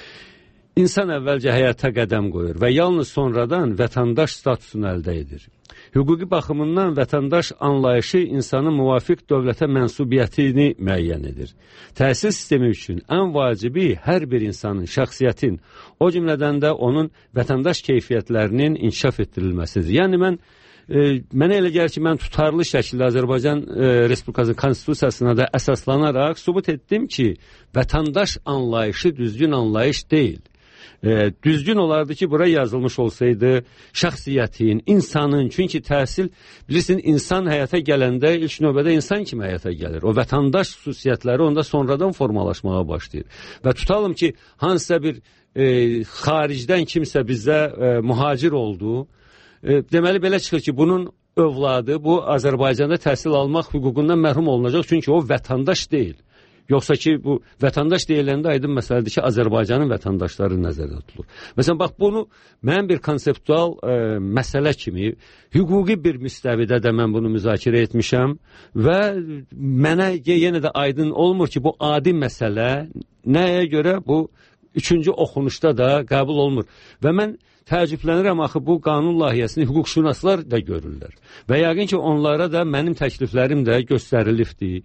İnsan əvvəlcə həyata qədəm qoyur və yalnız sonradan vətəndaş statusunu əldə edir. Hüquqi baxımından vətəndaş anlayışı insanın müvafiq dövlətə mənsubiyyətini müəyyən edir. Təhsil sistemi üçün ən vacibi hər bir insanın, şəxsiyyətin, o cümlədən də onun vətəndaş keyfiyyətlərinin inkişaf etdirilməsidir. Yəni mən E, mənə elə gəlir ki, mən tutarlı şəkildə Azərbaycan e, Respublikası Konstitusiyasına da əsaslanaraq sübut etdim ki, vətəndaş anlayışı düzgün anlayış deyil. E, düzgün olardı ki, bura yazılmış olsaydı şəxsiyyətin, insanın, çünki təhsil, bilirsin, insan həyata gələndə ilk növbədə insan kimi həyata gəlir. O vətəndaş xüsusiyyətləri onda sonradan formalaşmağa başlayır. Və tutalım ki, hansısa bir e, xaricdən kimsə bizə e, mühacir oldu. Deməli, belə çıxır ki, bunun övladı bu Azərbaycanda təhsil almaq hüququndan məhrum olunacaq, çünki o vətəndaş deyil. Yoxsa ki, bu vətəndaş deyiləndə aydın məsələdir ki, Azərbaycanın vətəndaşları nəzərdə tutulur. Məsələn, bax, bunu mən bir konseptual e, məsələ kimi, hüquqi bir müstəvidə də mən bunu müzakirə etmişəm və mənə yenə də aydın olmur ki, bu adi məsələ nəyə görə bu üçüncü oxunuşda da qəbul olunmur. Və mən təəccüblənirəm, axı bu qanun layihəsini hüquqşünaslar da görürlər. Və yəqin ki, onlara da mənim təkliflərim də göstərilibdir.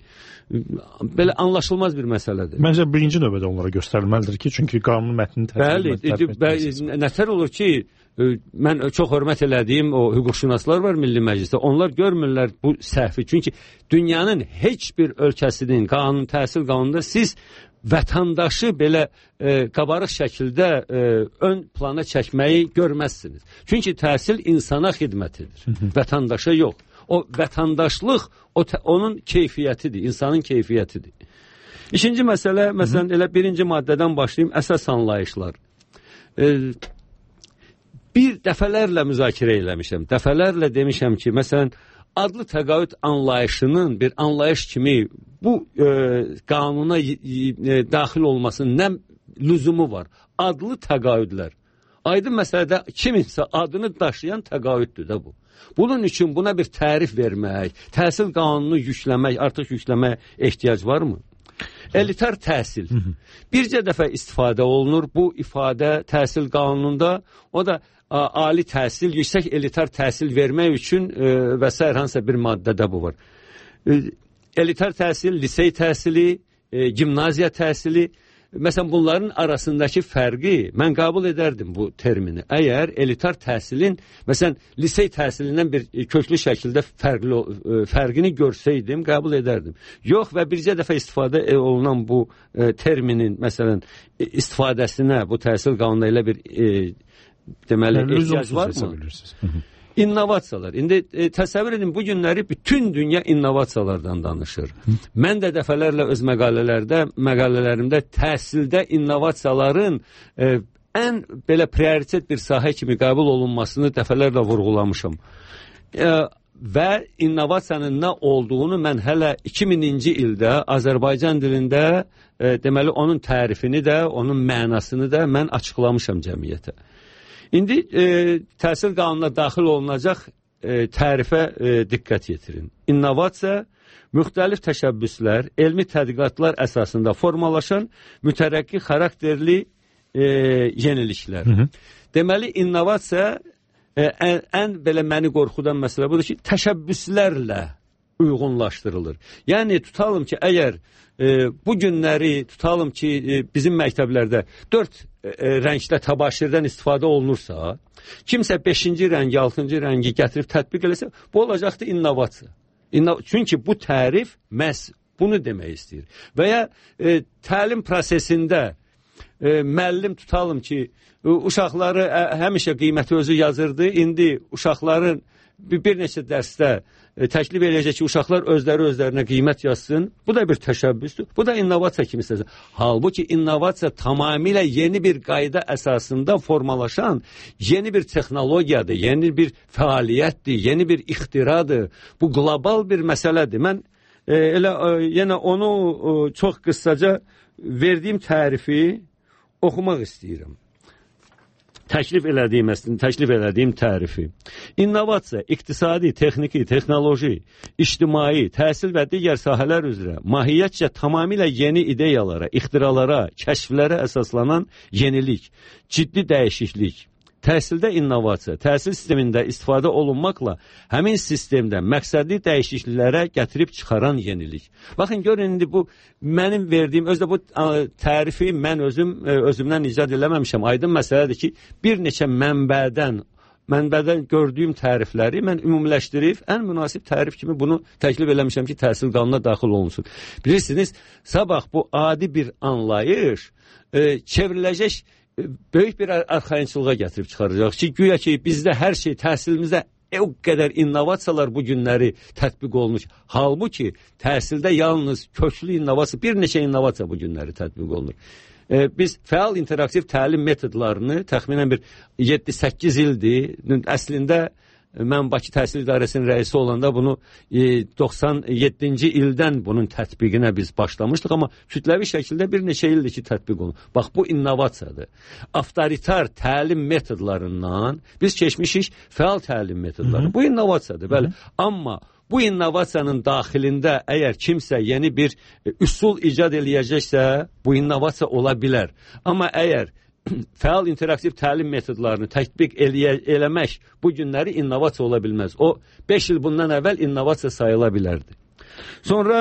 Belə anlaşılmaz bir məsələdir. Məncə birinci növbədə onlara göstərilməlidir ki, çünki qanun mətnini bəli, bəli, nətər olur ki, mən çox hörmət elədiyim o hüquqşünaslar var Milli Məclisdə. Onlar görmürlər bu səhvi. Çünki dünyanın heç bir ölkəsinin qanun, təhsil qanununda siz vətəndaşı belə e, qabarıq şəkildə e, ön plana çəkməyi görməzsiniz. Çünki təhsil insana xidmətidir, vətəndaşa yox. o vətəndaşlıq o onun keyfiyyətidir, insanın keyfiyyətidir. İkinci məsələ, məsələn, Hı -hı. elə birinci maddədən başlayayım, əsas anlayışlar. E, bir dəfələrlə müzakirə eləmişəm, dəfələrlə demişəm ki, məsələn, adlı təqaüd anlayışının bir anlayış kimi bu e, qanuna e, daxil olmasının nə lüzumu var? Adlı təqaüdlər. Aydın məsələdə kiminsə adını daşıyan təqaüddür də bu. Bunun üçün buna bir tərif vermək, təhsil qanununu yükləmək, artıq yükləməyə ehtiyac varmı? Elitar təhsil. Bircə dəfə istifadə olunur bu ifadə təhsil qanununda. O da a, ali təhsil, yüksək elitar təhsil vermək üçün e, və s. hansısa bir maddədə bu var. E, elitar təhsil, lisey təhsili, e, gimnaziya təhsili, məsələn, bunların arasındakı fərqi mən qəbul edərdim bu termini. Əgər elitar təhsilin, məsələn, lisey təhsilindən bir köklü şəkildə fərqli, fərqini görsəydim, qəbul edərdim. Yox və bircə dəfə istifadə olunan bu e, terminin, məsələn, istifadəsinə bu təhsil qanununda elə bir e, deməli, ehtiyac varmı? İnnovasiyalar. İndi e, təsəvvür edin, bu günləri bütün dünya innovasiyalardan danışır. Hı. Mən də dəfələrlə öz məqalələrdə, məqalələrimdə təhsildə innovasiyaların e, ən belə prioritet bir sahə kimi qəbul olunmasını dəfələrlə vurğulamışam. E, və innovasiyanın nə olduğunu mən hələ iki mininci ildə Azərbaycan dilində e, deməli onun tərifini də, onun mənasını da mən açıqlamışam cəmiyyətə. İndi e, təhsil qanununa daxil olunacaq e, tərifə e, diqqət yetirin. İnnovasiya, müxtəlif təşəbbüslər, elmi tədqiqatlar əsasında formalaşan mütərəqqi xarakterli e, yeniliklər. Hı -hı. Deməli, innovasiya e, ən, ən belə məni qorxudan məsələ budur ki, təşəbbüslərlə uyğunlaşdırılır. Yəni, tutalım ki, əgər e, bu günləri tutalım ki, e, bizim məktəblərdə dörd rəngdə təbaşirdən istifadə olunursa, kimsə beşinci rəngi, altıncı rəngi gətirib tətbiq eləsə, bu olacaqdır innovasiya. İnno Çünki bu tərif məhz bunu demək istəyir. Və ya e, təlim prosesində e, müəllim tutalım ki, e, uşaqları ə, həmişə qiyməti özü yazırdı, indi uşaqların bir, bir neçə dərsdə e, təklif eləyəcək ki, uşaqlar özləri özlərinə qiymət yazsın. Bu da bir təşəbbüsdür. Bu da innovasiya kimi istəsin. Halbuki innovasiya tamamilə yeni bir qayda əsasında formalaşan yeni bir texnologiyadır, yeni bir fəaliyyətdir, yeni bir ixtiradır. Bu qlobal bir məsələdir. Mən e, elə e, yenə onu e, çox qısaca verdiyim tərifi oxumaq istəyirəm. Təklif elədiyim, təklif elədiyim tərifi. İnnovasiya, iqtisadi, texniki, texnoloji, ictimai, təhsil və digər sahələr üzrə mahiyyətcə tamamilə yeni ideyalara, ixtiralara, kəşflərə əsaslanan yenilik, ciddi dəyişiklik. Təhsildə innovasiya, təhsil sistemində istifadə olunmaqla həmin sistemdə məqsədli dəyişikliklərə gətirib çıxaran yenilik. Baxın, görün, indi bu mənim verdiyim, özdə bu tərifi mən özüm özümdən icad eləməmişəm. Aydın məsələdir ki, bir neçə mənbədən, mənbədən gördüyüm tərifləri mən ümumiləşdirib, ən münasib tərif kimi bunu təklif eləmişəm ki, təhsil qanununa daxil olunsun. Bilirsiniz, sabah bu adi bir anlayış e, çevriləcək böyük bir arxayınçılığa gətirib çıxaracaq ki, güya ki, bizdə hər şey təhsilimizdə o qədər innovasiyalar bu günləri tətbiq olmuş. Halbuki təhsildə yalnız köklü innovasiya, bir neçə innovasiya bu günləri tətbiq olunur. Ee, biz fəal interaktiv təlim metodlarını təxminən bir yeddi səkkiz ildir. Əslində mən Bakı Təhsil İdarəsinin rəisi olanda bunu e, doxsan yeddinci ildən bunun tətbiqinə biz başlamışdıq, amma kütləvi şəkildə bir neçə ildir ki, tətbiq olunur. Bax, bu innovasiyadır. Avtoritar təlim metodlarından biz keçmişik fəal təlim metodları. Hı -hı. Bu innovasiyadır, bəli. Hı -hı. Amma bu innovasiyanın daxilində əgər kimsə yeni bir üsul icad eləyəcəksə, bu innovasiya ola bilər. Amma əgər fəal interaktiv təlim metodlarını tətbiq eləyə, eləmək bu günləri innovasiya ola bilməz. O beş il bundan əvvəl innovasiya sayıla bilərdi. Sonra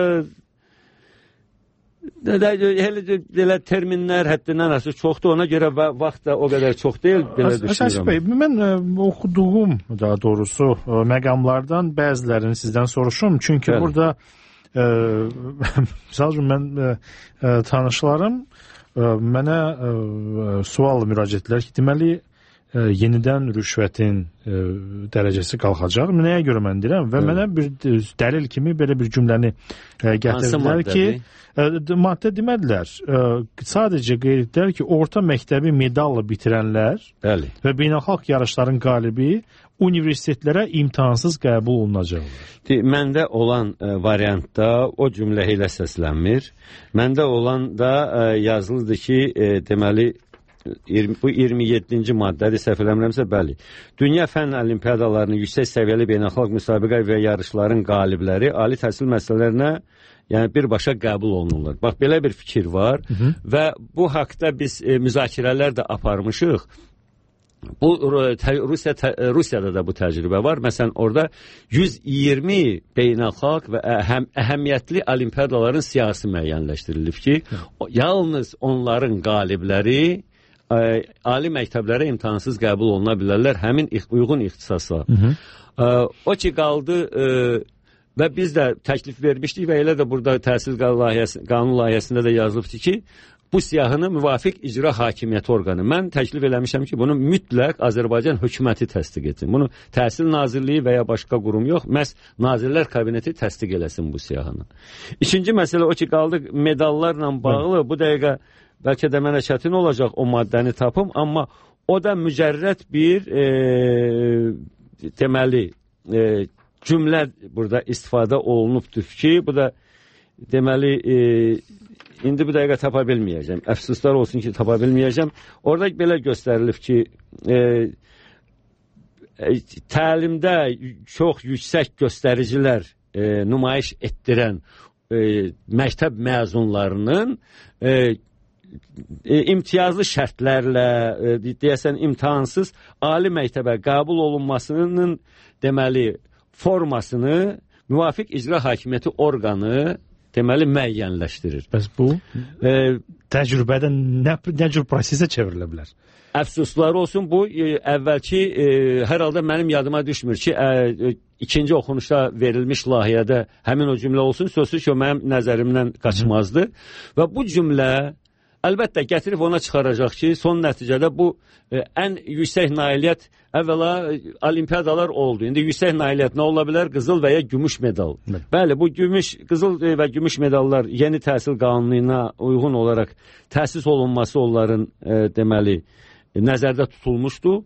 e, elə terminlər həddindən artıq çoxdur, ona görə vaxt da o qədər çox deyil, belə düşünürəm. Əsas bəy, mən e, oxuduğum, daha doğrusu e, məqamlardan bəzilərini sizdən soruşum. Çünki Bəli. burada e, misal üçün mən e, e, tanışlarım mənə ə, sual müraciət etdilər ki, deməli ə, e, yenidən rüşvətin e, dərəcəsi qalxacaq. Nəyə görə mən deyirəm və mənə bir dəlil kimi belə bir cümləni e, gətirdilər ki, e, maddə demədilər. E, sadəcə qeyd etdilər ki, orta məktəbi medalla bitirənlər Bəli. və beynəlxalq yarışların qalibi universitetlərə imtahansız qəbul olunacaqlar. Məndə olan e, variantda o cümlə elə səslənmir. Məndə olan da e, yazılıdır ki, e, deməli iyirmi, bu iyirmi yeddinci maddədir, səhv eləmirəmsə, bəli. Dünya fənn olimpiadalarının yüksək səviyyəli beynəlxalq müsabiqə və yarışların qalibləri ali təhsil müəssisələrinə yəni birbaşa qəbul olunurlar. Bax, belə bir fikir var. Hı -hı. Və bu haqda biz e, müzakirələr də aparmışıq. Bu Rusiya Rusiyada da bu təcrübə var. Məsələn, orada yüz iyirmi beynəlxalq və əhəm, əhəmiyyətli olimpiadaların siyahısı müəyyənləşdirilib ki, o, yalnız onların qalibləri ə, ali məktəblərə imtahansız qəbul oluna bilərlər həmin uyğun ixtisasla. Hı -hı. Ə, o ki qaldı ə, və biz də təklif vermişdik və elə də burada təhsil layihəsi, qanun layihəsində də yazılıbdır ki, bu siyahını müvafiq icra hakimiyyəti orqanı. Mən təklif eləmişəm ki, bunu mütləq Azərbaycan hökuməti təsdiq etsin. Bunu Təhsil Nazirliyi və ya başqa qurum yox, məhz Nazirlər Kabineti təsdiq eləsin bu siyahını. İkinci məsələ o ki, qaldı medallarla bağlı. Hı. Bu dəqiqə bəlkə də mənə çətin olacaq o maddəni tapım, amma o da mücərrəd bir e, deməli e, cümlə burada istifadə olunubdur ki, bu da deməli e, İndi bu dəqiqə tapa bilməyəcəm. Əfsuslar olsun ki, tapa bilməyəcəm. Orada belə göstərilib ki, e, e, təlimdə çox yüksək göstəricilər e, nümayiş etdirən e, məktəb məzunlarının e, e, imtiyazlı şərtlərlə, e, deyəsən imtahansız ali məktəbə qəbul olunmasının deməli formasını müvafiq icra hakimiyyəti orqanı deməli müəyyənləşdirir. Bəs bu e, təcrübədən nə, nə cür prosesə çevrilə bilər? Əfsuslar olsun, bu e, əvvəlki e, hər halda mənim yadıma düşmür ki, e, ikinci oxunuşda verilmiş layihədə həmin o cümlə olsun, sözsüz ki, o mənim nəzərimdən qaçmazdı. Hı. Və bu cümlə əlbəttə gətirib ona çıxaracaq ki, son nəticədə bu e, ən yüksək nailiyyət əvvəla olimpiadalar oldu. İndi yüksək nailiyyət nə ola bilər? Qızıl və ya gümüş medal. Hı. Bəli, bu gümüş, qızıl və gümüş medallar yeni təhsil qanununa uyğun olaraq təsis olunması onların e, deməli e, nəzərdə tutulmuşdu.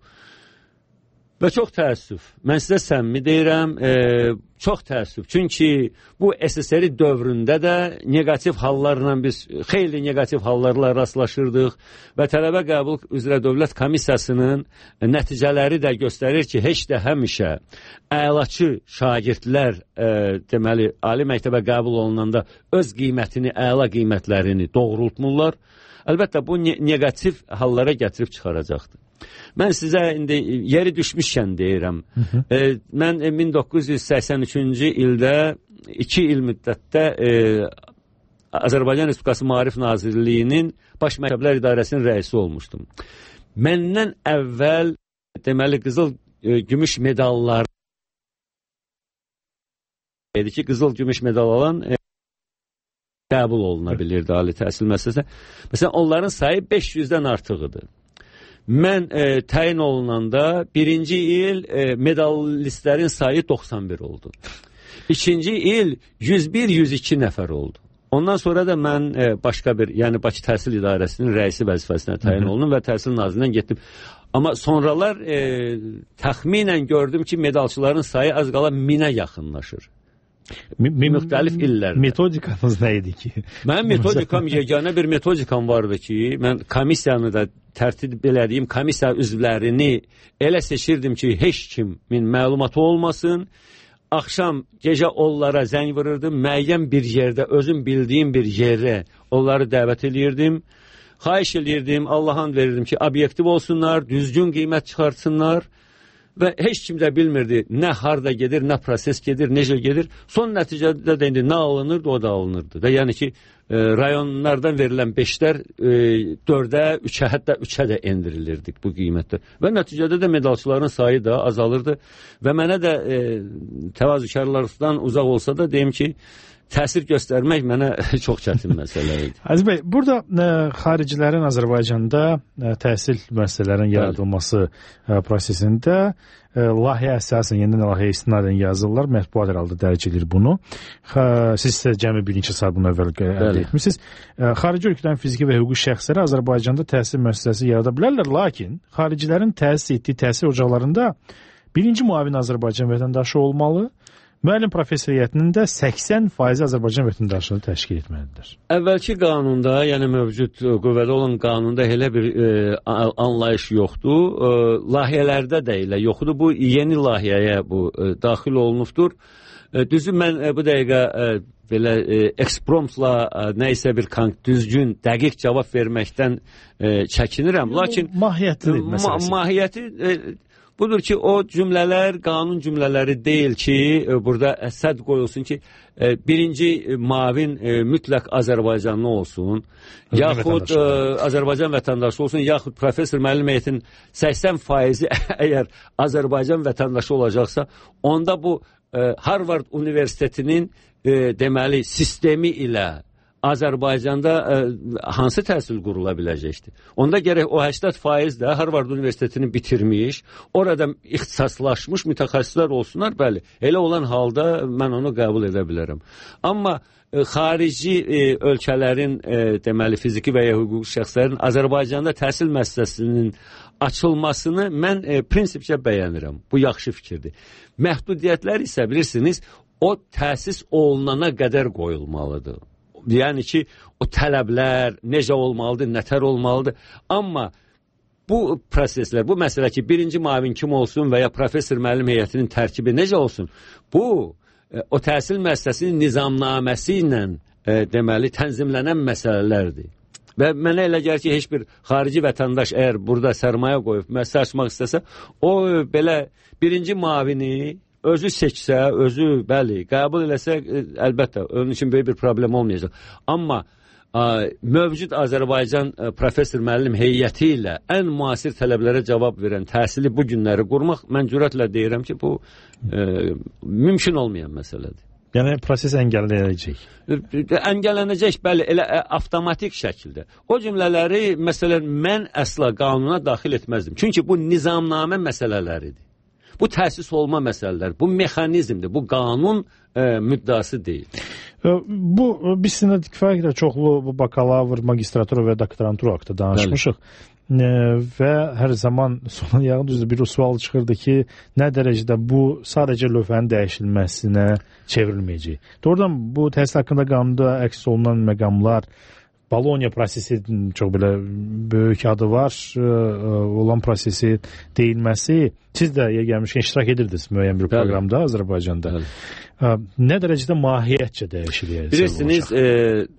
Və çox təəssüf, mən sizə səmimi deyirəm, e, çox təəssüf. Çünki bu S S R dövründə də negativ hallarla biz xeyli negativ hallarla rastlaşırdıq və tələbə qəbul üzrə dövlət komissiyasının nəticələri də göstərir ki, heç də həmişə əlaçı şagirdlər e, deməli ali məktəbə qəbul olunanda öz qiymətini, əla qiymətlərini doğrultmurlar. Əlbəttə bu ne negativ hallara gətirib çıxaracaqdır. Mən sizə indi yeri düşmüşkən deyirəm. Hı -hı. E, mən min doqquz yüz səksən üçüncü ildə iki il müddətdə e, Azərbaycan Respublikası Maarif Nazirliyinin Baş Məktəblər İdarəsinin rəisi olmuşdum. Məndən əvvəl deməli qızıl e, gümüş medallar idi ki, qızıl gümüş medal alan e, qəbul oluna bilirdi ali təhsil müəssisəsinə. Məsələn, onların sayı beş yüzdən artıq idi. Mən e, təyin olunanda birinci il e, medalistlərin sayı doxsan bir oldu. İkinci il yüz bir yüz iki nəfər oldu. Ondan sonra da mən e, başqa bir, yəni Bakı Təhsil İdarəsinin rəisi vəzifəsinə təyin olundum və Təhsil Nazirliyindən getdim. Amma sonralar e, təxminən gördüm ki, medalçıların sayı az qala minə yaxınlaşır. Müxtəlif illərdə. Metodikanız nə idi ki? Mənim metodikam, yeganə bir metodikam vardı ki, mən komissiyanı da tərtib elədiyim komissiya üzvlərini elə seçirdim ki, heç kimin məlumatı olmasın. Axşam, gecə onlara zəng vururdum, müəyyən bir yerdə, özüm bildiyim bir yerə onları dəvət edirdim. Xahiş edirdim, Allah'an verirdim ki, obyektiv olsunlar, düzgün qiymət çıxartsınlar. Və heç kim də bilmirdi nə harda gedir, nə proses gedir, necə gedir. Son nəticədə də indi nə alınırdı, o da alınırdı. Və yəni ki, e, rayonlardan verilən beşlər e, dördə, üçə, hətta üçə də endirilirdik bu qiymətdə. Və nəticədə də medalçıların sayı da azalırdı. Və mənə də e, təvazükarlardan uzaq olsa da deyim ki, təsir göstərmək mənə çox çətin məsələ idi. Əziz bəy, burada ə, xaricilərin Azərbaycanda ə, təhsil müəssisələrinin yaradılması ə, prosesində ə, layihə əsasən, yenidən layihə istinadən yazırlar, mətbuat herhalde dərc edir bunu. Xa, siz isə cəmi bir neçə saat bunu əvvəl əldə etmişsiniz. Ə, xarici ölkədən fiziki və hüquqi şəxsləri Azərbaycanda təhsil müəssisəsi yarada bilərlər, lakin xaricilərin təsis etdiyi təhsil ocaqlarında birinci müavin Azərbaycan vətəndaşı olmalı, müəllim professoriyyətinin də səksən faizi Azərbaycan vətəndaşlığı təşkil etməlidir. Əvvəlki qanunda, yəni mövcud qüvvədə olan qanunda elə bir e, anlayış yoxdur. E, layihələrdə də elə yoxdur. Bu yeni layihəyə bu e, daxil olunubdur. E, düzü mən e, bu dəqiqə e, belə e, ekspromtla e, nəysə bir düzgün, dəqiq cavab verməkdən e, çəkinirəm. Lakin mahiyyəti məsələsi. Ma mahiyyəti e, budur ki, o cümlələr qanun cümlələri deyil ki, burada əsəd qoyulsun ki, birinci mavin mütləq Azərbaycanlı olsun, yaxud Azərbaycan vətəndaşı olsun, yaxud professor müəllim heyətinin səksən faizi əgər Azərbaycan vətəndaşı olacaqsa, onda bu Harvard Universitetinin deməli sistemi ilə Azərbaycanda ə, hansı təhsil qurula biləcəkdir? Onda gərək o səksən faiz də Harvard Universitetini bitirmiş, orada ixtisaslaşmış mütəxəssislər olsunlar, bəli. Elə olan halda mən onu qəbul edə bilərəm. Amma ə, xarici ə, ölkələrin ə, deməli fiziki və ya hüquqi şəxslərin Azərbaycanda təhsil müəssisəsinin açılmasını mən ə, prinsipcə bəyənirəm. Bu yaxşı fikirdir. Məhdudiyyətlər isə bilirsiniz, o təsis olunana qədər qoyulmalıdır. Yəni ki, o tələblər necə olmalıdır, nətər olmalıdır. Amma bu proseslər, bu məsələ ki, birinci mavin kim olsun və ya professor müəllim heyətinin tərkibi necə olsun, bu o təhsil müəssisəsinin nizamnaməsi ilə e, deməli tənzimlənən məsələlərdir. Və mənə elə gəlir ki, heç bir xarici vətəndaş əgər burada sərmayə qoyub müəssisə açmaq istəsə, o belə birinci mavini özü seçsə, özü, bəli, qəbul eləsə, əlbəttə, onun üçün böyük bir problem olmayacaq. Amma ə, mövcud Azərbaycan ə, professor müəllim heyəti ilə ən müasir tələblərə cavab verən təhsili bu günləri qurmaq, mən cürətlə deyirəm ki, bu ə, mümkün olmayan məsələdir. Yəni, proses əngəllənəcək. Əngəllənəcək, bəli, elə ə, avtomatik şəkildə. O cümlələri, məsələn, mən əsla qanuna daxil etməzdim. Çünki bu nizamnamə məsələləridir. Bu təsis olma məsələlər, bu mexanizmdir, bu qanun e, müddəası deyil. Bu, biz sizinlə kifayət qədər çoxlu bu bakalavr, magistratura və doktorantura haqqında danışmışıq. E, və hər zaman son yağın düzdür bir sual çıxırdı ki, nə dərəcədə bu sadəcə lövhənin dəyişilməsinə çevrilməyəcək. Doğrudan bu təhsil haqqında qanunda əks olunan məqamlar, Bologna prosesi çox belə böyük adı var, ə, olan prosesi deyilməsi, siz də gəlmişkən iştirak edirdiniz müəyyən bir proqramda Azərbaycanda. Ə, nə dərəcədə mahiyyətcə dəyişir? Bilirsiniz, e,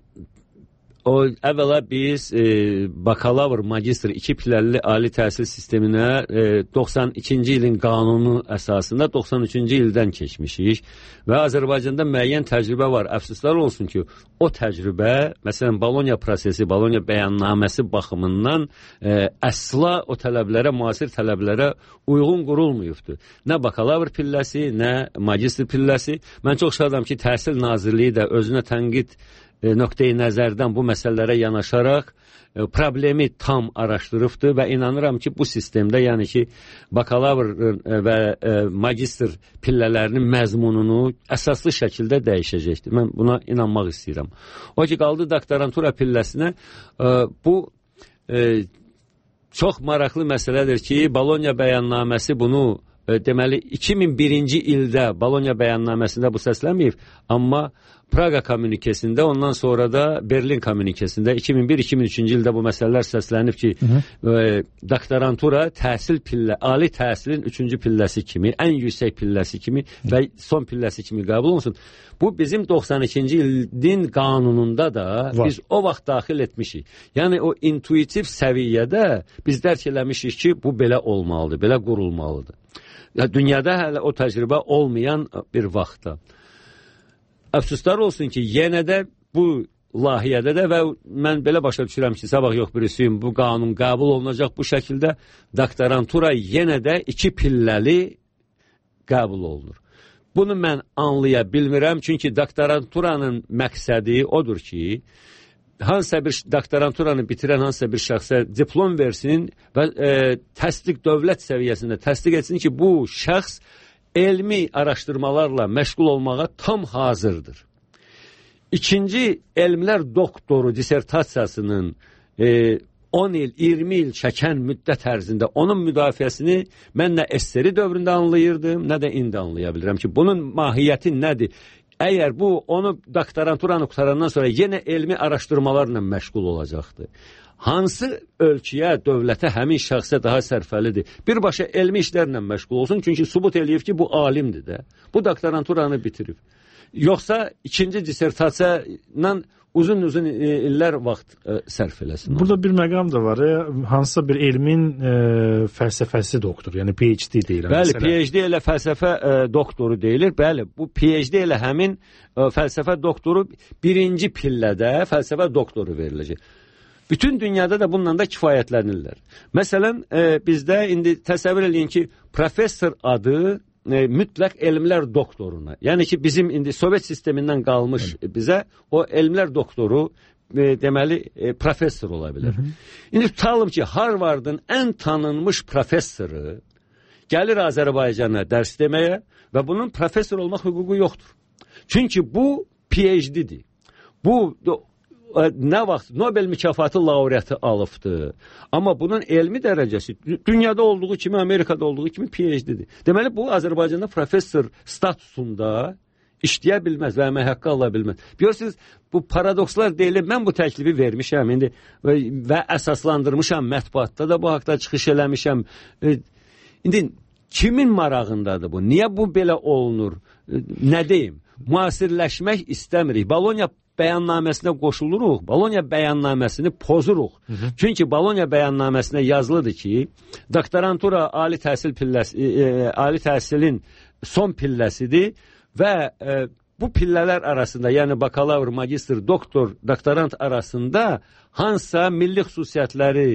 o əvvəla biz e, bakalavr, magistr, iki pilləli ali təhsil sisteminə e, doxsan ikinci ilin qanunu əsasında doxsan üçüncü ildən keçmişik və Azərbaycanda müəyyən təcrübə var. Əfsuslar olsun ki, o təcrübə, məsələn, Bologna prosesi, Bologna bəyannaməsi baxımından e, əsla o tələblərə, müasir tələblərə uyğun qurulmuyubdur. Nə bakalavr pilləsi, nə magistr pilləsi. Mən çox şadam ki, Təhsil Nazirliyi də özünə tənqid nöqteyi nəzərdən bu məsələlərə yanaşaraq e, problemi tam araşdırıbdır və inanıram ki, bu sistemdə, yəni ki, bakalavr e, və e, magistr pillələrinin məzmununu əsaslı şəkildə dəyişəcəkdir. Mən buna inanmaq istəyirəm. O ki, qaldı doktorantura pilləsinə, e, bu e, çox maraqlı məsələdir ki, Bologna bəyannaməsi bunu e, deməli iki min birinci ildə Bologna bəyannaməsində bu səslənməyib, amma Praga kommunikesində, ondan sonra da Berlin kommunikesində iki min bir iki min üçüncü ildə bu məsələlər səslənib ki, e, doktorantura təhsil pillə, ali təhsilin üçüncü pilləsi kimi, ən yüksək pilləsi kimi və son pilləsi kimi qəbul olunsun. Bu bizim doxsan ikinci ilin qanununda da var. Biz o vaxt daxil etmişik. Yəni o intuitiv səviyyədə biz dərk eləmişik ki, bu belə olmalıdır, belə qurulmalıdır. Ya, dünyada hələ o təcrübə olmayan bir vaxtda. Əfsuslar olsun ki, yenə də bu layihədə də və mən belə başa düşürəm ki, sabah yox birisiyim, bu qanun qəbul olunacaq bu şəkildə, doktorantura yenə də iki pilləli qəbul olunur. Bunu mən anlaya bilmirəm, çünki doktoranturanın məqsədi odur ki, hansısa bir doktoranturanı bitirən hansısa bir şəxsə diplom versin və e, təsdiq dövlət səviyyəsində təsdiq etsin ki, bu şəxs elmi araşdırmalarla məşğul olmağa tam hazırdır. İkinci, elmlər doktoru disertasiyasının e, on il, iyirmi il çəkən müddət ərzində onun müdafiəsini mən nə S S R dövründə anlayırdım, nə də indi anlaya bilirəm ki, bunun mahiyyəti nədir? Əgər bu, onu doktoranturanı qutarandan sonra yenə elmi araşdırmalarla məşğul olacaqdır. Hansı ölkəyə, dövlətə, həmin şəxsə daha sərfəlidir? Birbaşa elmi işlərlə məşğul olsun, çünki sübut eləyib ki, bu alimdir də. Bu doktoranturanı bitirib. Yoxsa ikinci disertasiya ilə uzun-uzun illər vaxt e, sərf eləsin. Burada bir məqam da var. E, hansısa bir elmin e, fəlsəfəsi doktor, yəni P H D deyirəm. Bəli, P H D ilə fəlsəfə e, doktoru deyilir. Bəli, bu P H D ilə həmin e, fəlsəfə doktoru birinci pillədə fəlsəfə doktoru veriləcək. Bütün dünyada da bununla da kifayətlənirlər. Məsələn, e, bizdə indi təsəvvür edin ki, professor adı E, mütləq elmlər doktoruna. Yəni ki, bizim indi Sovet sistemindən qalmış evet. bizə o elmlər doktoru e, deməli e, professor ola bilər. Hı -hı. İndi tutalım ki, Harvardın ən tanınmış professoru gəlir Azərbaycana dərs deməyə və bunun professor olmaq hüququ yoxdur. Çünki bu P H D-dir. Bu nə vaxt Nobel mükafatı laureatı alıbdı. Amma bunun elmi dərəcəsi dünyada olduğu kimi, Amerikada olduğu kimi P H D-dir. Deməli, bu Azərbaycanda professor statusunda işləyə bilməz və əmək haqqı ala bilməz. Bilirsiniz, bu paradokslar deyilir. Mən bu təklifi vermişəm indi və, və əsaslandırmışam mətbuatda da bu haqda çıxış eləmişəm. E, indi kimin marağındadır bu? Niyə bu belə olunur? E, nə deyim? Müasirləşmək istəmirik. Bologna bəyannaməsinə qoşuluruq, Bologna bəyannaməsini pozuruq. Hı -hı. Çünki Bologna bəyannaməsində yazılıdır ki, doktorantura ali təhsil pilləsi, e, ali təhsilin son pilləsidir və e, bu pillələr arasında, yəni bakalavr, magistr, doktor, doktorant arasında hansısa milli xüsusiyyətləri,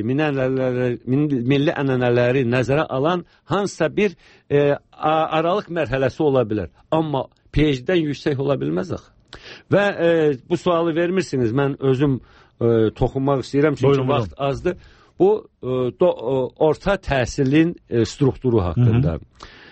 milli ənənələri nəzərə alan hansısa bir e, aralıq mərhələsi ola bilər. Amma P H D-dən yüksək ola bilməz axı. Və e, bu sualı vermirsiniz, mən özüm e, toxunmaq istəyirəm, çünki buyurun, vaxt buyurun. azdır. Bu e, do, e, orta təhsilin e, strukturu haqqında. Hı -hı.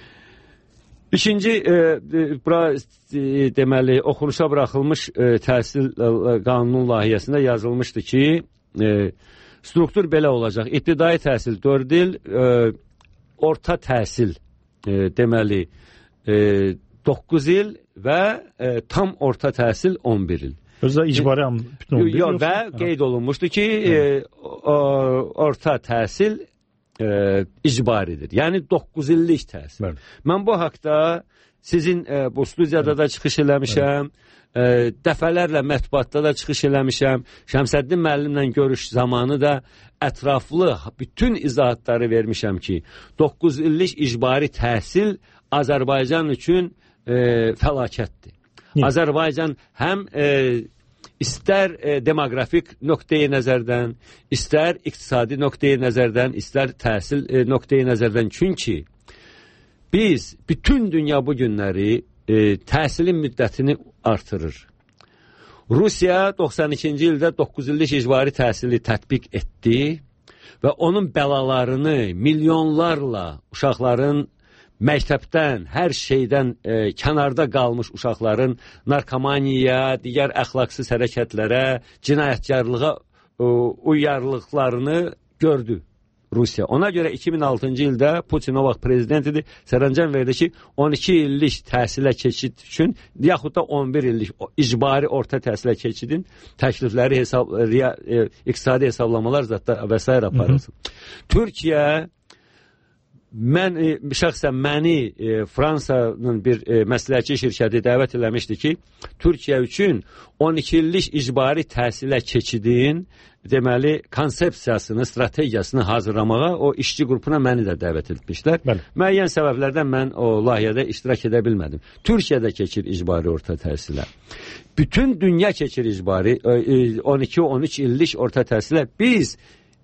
İkinci, e, bura, e, deməli, oxunuşa buraxılmış e, təhsil e, qanunun layihəsində yazılmışdı ki, e, struktur belə olacaq. İbtidai təhsil dörd il, e, orta təhsil e, deməli e, doqquz il və e, tam orta təhsil on bir il. Özdə icbari am bütün on bir il. Yox, və ha. qeyd olunmuşdu ki, e, o, orta təhsil e, icbaridir. Yəni doqquz illik təhsil. Bəli. Mən bu haqda sizin e, bu studiyada da çıxış eləmişəm, e, dəfələrlə mətbuatda da çıxış eləmişəm. Şəmsəddin müəllimlə görüş zamanı da ətraflı bütün izahatları vermişəm ki, doqquz illik icbari təhsil Azərbaycan üçün E, fəlakətdir. Niyə? Azərbaycan həm e, istər e, demoqrafik nöqteyi nəzərdən, istər iqtisadi nöqteyi nəzərdən, istər təhsil e, nöqteyi nəzərdən. Çünki biz bütün dünya bu günləri e, təhsilin müddətini artırır. Rusiya doxsan ikinci ildə doqquz illik icbari təhsili tətbiq etdi və onun bəlalarını milyonlarla uşaqların məktəbdən, hər şeydən e, kənarda qalmış uşaqların narkomaniyaya, digər əxlaqsız hərəkətlərə, cinayətkarlığa e, uyarlıqlarını gördü Rusiya. Ona görə iki min altıncı ildə Putin o vaxt prezidentidir, sərəncam verdi ki, on iki illik təhsilə keçid üçün, yaxud da on bir illik icbari orta təhsilə keçidin təklifləri, hesab, riya, e, iqtisadi hesablamalar zətdə və s. aparılsın. Türkiyə Mən, e, şəxsən məni e, Fransanın bir e, məsləhətçi şirkəti dəvət eləmişdi ki, Türkiyə üçün on iki illik icbari təhsilə keçidin deməli konsepsiyasını, strategiyasını hazırlamağa o işçi qrupuna məni də dəvət etmişlər. Bəli. Müəyyən səbəblərdən mən o layihədə iştirak edə bilmədim. Türkiyədə keçir icbari orta təhsilə. Bütün dünya keçir icbari e, on iki on üç illik orta təhsilə. Biz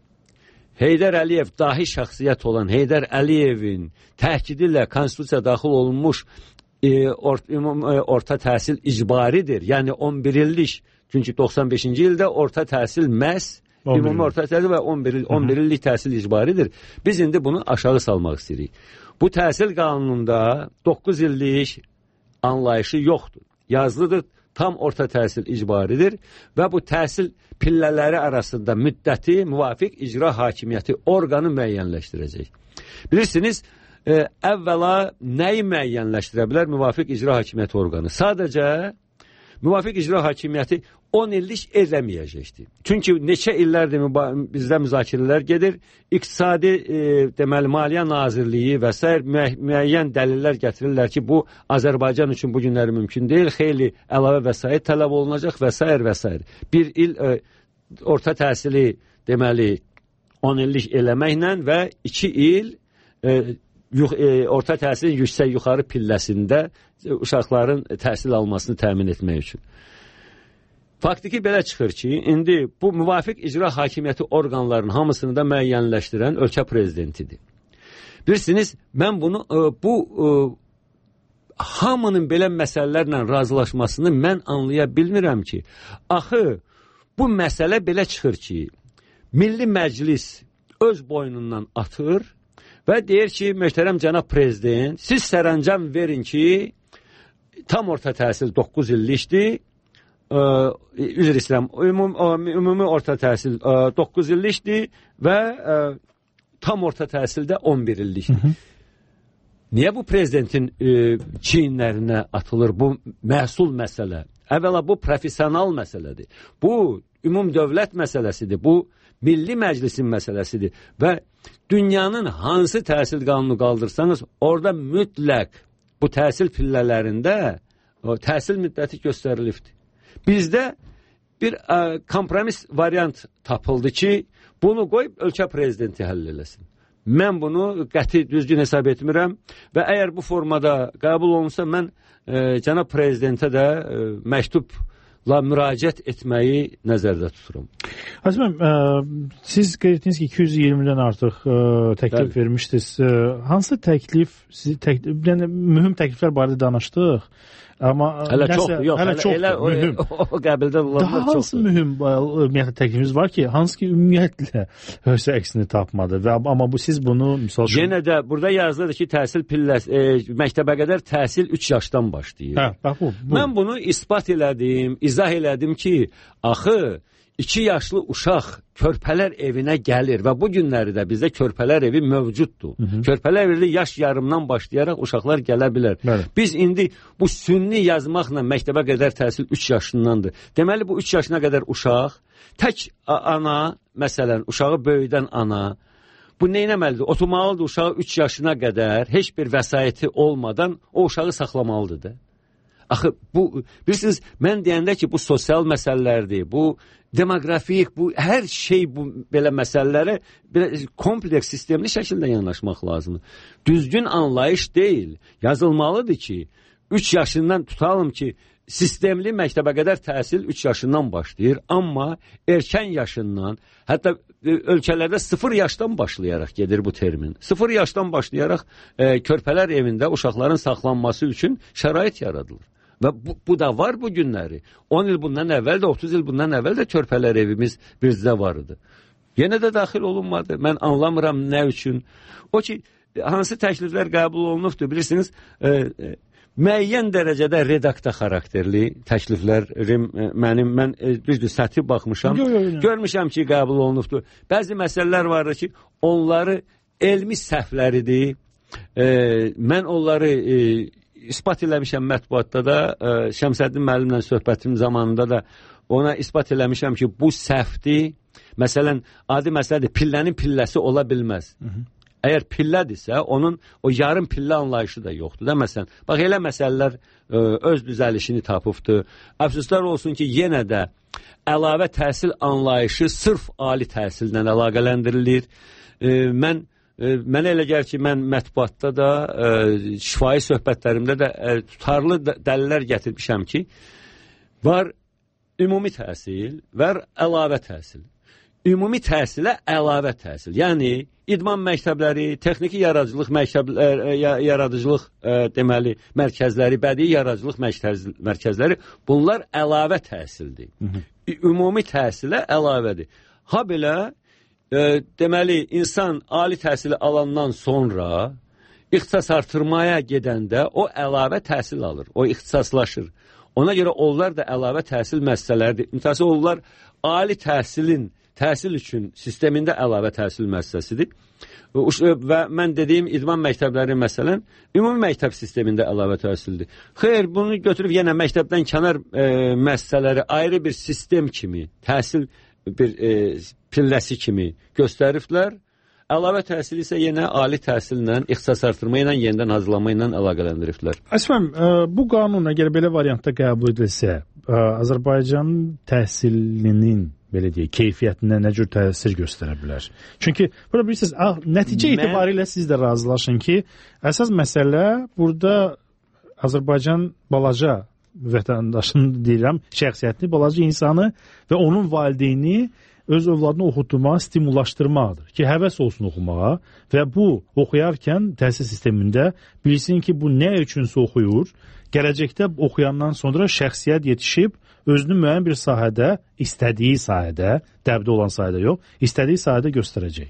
Heydər Əliyev dahi şəxsiyyət olan Heydər Əliyevin təhkidi ilə konstitusiyaya daxil olunmuş e, or, ümum, e, orta təhsil icbaridir. Yəni on bir illik, çünki doxsan beşinci ildə orta təhsil məhz ümumi orta təhsil və on bir, on bir illik təhsil icbaridir. Biz indi bunu aşağı salmaq istəyirik. Bu təhsil qanununda doqquz illik anlayışı yoxdur. Yazılıdır, tam orta təhsil icbaridir və bu təhsil pillələri arasında müddəti müvafiq icra hakimiyyəti orqanı müəyyənləşdirəcək. Bilirsiniz, e, əvvəla nəyi müəyyənləşdirə bilər müvafiq icra hakimiyyəti orqanı? Sadəcə müvafiq icra hakimiyyəti on illik eləməyəcəkdir. Çünki neçə illərdir bizdə müzakirələr gedir. İqtisadi, e, deməli, Maliyyə Nazirliyi və s. Müəy müəyyən dəlillər gətirirlər ki, bu Azərbaycan üçün bu günləri mümkün deyil. Xeyli əlavə vəsait tələb olunacaq və s. və s. Bir il e, orta təhsili, deməli, on illik eləməklə və iki il e, yux, e, orta təhsilin yüksək yuxarı pilləsində uşaqların təhsil almasını təmin etmək üçün. Faktiki belə çıxır ki, indi bu müvafiq icra hakimiyyəti orqanlarının hamısını da müəyyənləşdirən ölkə prezidentidir. Bilirsiniz, mən bunu, bu hamının belə məsələlərlə razılaşmasını mən anlaya bilmirəm ki, axı bu məsələ belə çıxır ki, Milli Məclis öz boynundan atır və deyir ki, möhtərəm cənab prezident, siz sərəncam verin ki, tam orta təhsil doqquz illikdir, üzr istəyirəm, ümumi, ümumi orta təhsil doqquz illikdir və ə, tam orta təhsildə on bir illikdir. Hı -hı. Niyə bu prezidentin ə, çiyinlərinə atılır bu məhsul məsələ? Əvvəla bu profesional məsələdir. Bu ümum dövlət məsələsidir. Bu Milli Məclisin məsələsidir və dünyanın hansı təhsil qanunu qaldırsanız, orada mütləq bu təhsil pillələrində o, təhsil müddəti göstərilibdir. Bizdə bir ə, kompromis variant tapıldı ki, bunu qoyub ölkə prezidenti həll eləsin. Mən bunu qəti düzgün hesab etmirəm və əgər bu formada qəbul olunsa, mən ə, cənab prezidentə də ə, məktubla müraciət etməyi nəzərdə tuturam. Azməm, ə, siz qeyd etdiniz ki, iki yüz iyirmidən artıq ə, təklif Bəli. vermişdiniz. Ə, hansı təklif, sizi təklif, yəni mühüm təkliflər barədə danışdıq. Amma hələ çoxdur, yox, hələ çoxdur, elə, mühüm. O, o qəbildən olanlar çoxdur. Daha hansı mühüm ümumiyyətlə təklifimiz var ki, hansı ki ümumiyyətlə öz əksini tapmadı və amma bu siz bunu misal üçün... Yenə də burada yazılır ki, təhsil pilləsi, e, məktəbə qədər təhsil üç yaşdan başlayır. Hə, bax bu, bu. Mən bunu isbat elədim, izah elədim ki, axı iki yaşlı uşaq körpələr evinə gəlir və bu günləri də bizdə körpələr evi mövcuddur. Hı -hı. Körpələr evi yaş yarımdan başlayaraq uşaqlar gələ bilər. Bəli. Biz indi bu sünni yazmaqla məktəbə qədər təhsil üç yaşındandır. Deməli bu üç yaşına qədər uşaq, tək ana, məsələn, uşağı böyüdən ana, bu neynəməlidir? Oturmalıdır uşağı üç yaşına qədər heç bir vəsaiti olmadan o uşağı saxlamalıdır da. Axı bu, bilirsiniz, mən deyəndə ki, bu sosial məsələlərdir, bu demoqrafik, bu hər şey bu belə məsələlərə belə kompleks sistemli şəkildə yanaşmaq lazımdır. Düzgün anlayış deyil. Yazılmalıdır ki, üç yaşından tutalım ki, sistemli məktəbə qədər təhsil üç yaşından başlayır, amma erkən yaşından, hətta ölkələrdə sıfır yaşdan başlayaraq gedir bu termin. Sıfır yaşdan başlayaraq e, körpələr evində uşaqların saxlanması üçün şərait yaradılır. Və bu, bu da var bu günləri. on il bundan əvvəl də, otuz il bundan əvvəl də körpələr evimiz bizdə var idi. Yenə də daxil olunmadı. Mən anlamıram nə üçün. O ki, hansı təkliflər qəbul olunubdur, bilirsiniz, e, e, müəyyən dərəcədə redakta xarakterli təkliflərim e, mənim, mən e, düzdür, səthi baxmışam, yo, yo, yo. görmüşəm ki, qəbul olunubdur. Bəzi məsələlər vardır ki, onları elmi səhvləridir. E, mən onları... E, ispat eləmişəm mətbuatda da, ə, Şəmsəddin müəllimlə söhbətim zamanında da ona ispat eləmişəm ki, bu səhvdir. Məsələn, adi məsələdir, pillənin pilləsi ola bilməz. Hı -hı. Əgər pillədirsə, onun o yarım pillə anlayışı da yoxdur da, məsələn. Bax, elə məsələlər ə, öz düzəlişini tapıbdır. Əfsuslar olsun ki, yenə də əlavə təhsil anlayışı sırf ali təhsillə əlaqələndirilir. Ə, mən Mənə elə gəlir ki, mən mətbuatda da, ə, şifahi söhbətlərimdə də ə, tutarlı dəlillər gətirmişəm ki, var ümumi təhsil, var əlavə təhsil. Ümumi təhsilə əlavə təhsil. Yəni, idman məktəbləri, texniki yaradıcılıq məktəbləri, yaradıcılıq ə, deməli mərkəzləri, bədii yaradıcılıq mərkəzləri bunlar əlavə təhsildir. Hı -hı. Ümumi təhsilə əlavədir. Ha belə ə, deməli insan ali təhsili alandan sonra ixtisas artırmaya gedəndə o əlavə təhsil alır, o ixtisaslaşır. Ona görə onlar da əlavə təhsil müəssisələridir. Mütəəssir onlar ali təhsilin təhsil üçün sistemində əlavə təhsil müəssisəsidir. Və mən dediyim idman məktəbləri məsələn ümumi məktəb sistemində əlavə təhsildir. Xeyr, bunu götürüb yenə məktəbdən kənar e, müəssisələri ayrı bir sistem kimi, təhsil bir e, pilləsi kimi göstəriblər. Əlavə təhsil isə yenə ali təhsillə, ixtisas artırma ilə, yenidən hazırlanma ilə əlaqələndiriblər. Əsməm, bu qanun əgər belə variantda qəbul edilsə, Azərbaycanın təhsilinin belə deyək, keyfiyyətinə nə cür təsir göstərə bilər? Çünki burada bilirsiniz, nəticə Mən... etibarilə siz də razılaşın ki, əsas məsələ burada Azərbaycan balaca vətəndaşını deyirəm, şəxsiyyətini, balaca insanı və onun valideyni öz övladını oxutmağa, stimullaşdırmaqdır ki, həvəs olsun oxumağa və bu oxuyarkən təhsil sistemində bilsin ki, bu nə üçünsə oxuyur, gələcəkdə oxuyandan sonra şəxsiyyət yetişib, özünü müəyyən bir sahədə, istədiyi sahədə, dəbdə olan sahədə yox, istədiyi sahədə göstərəcək.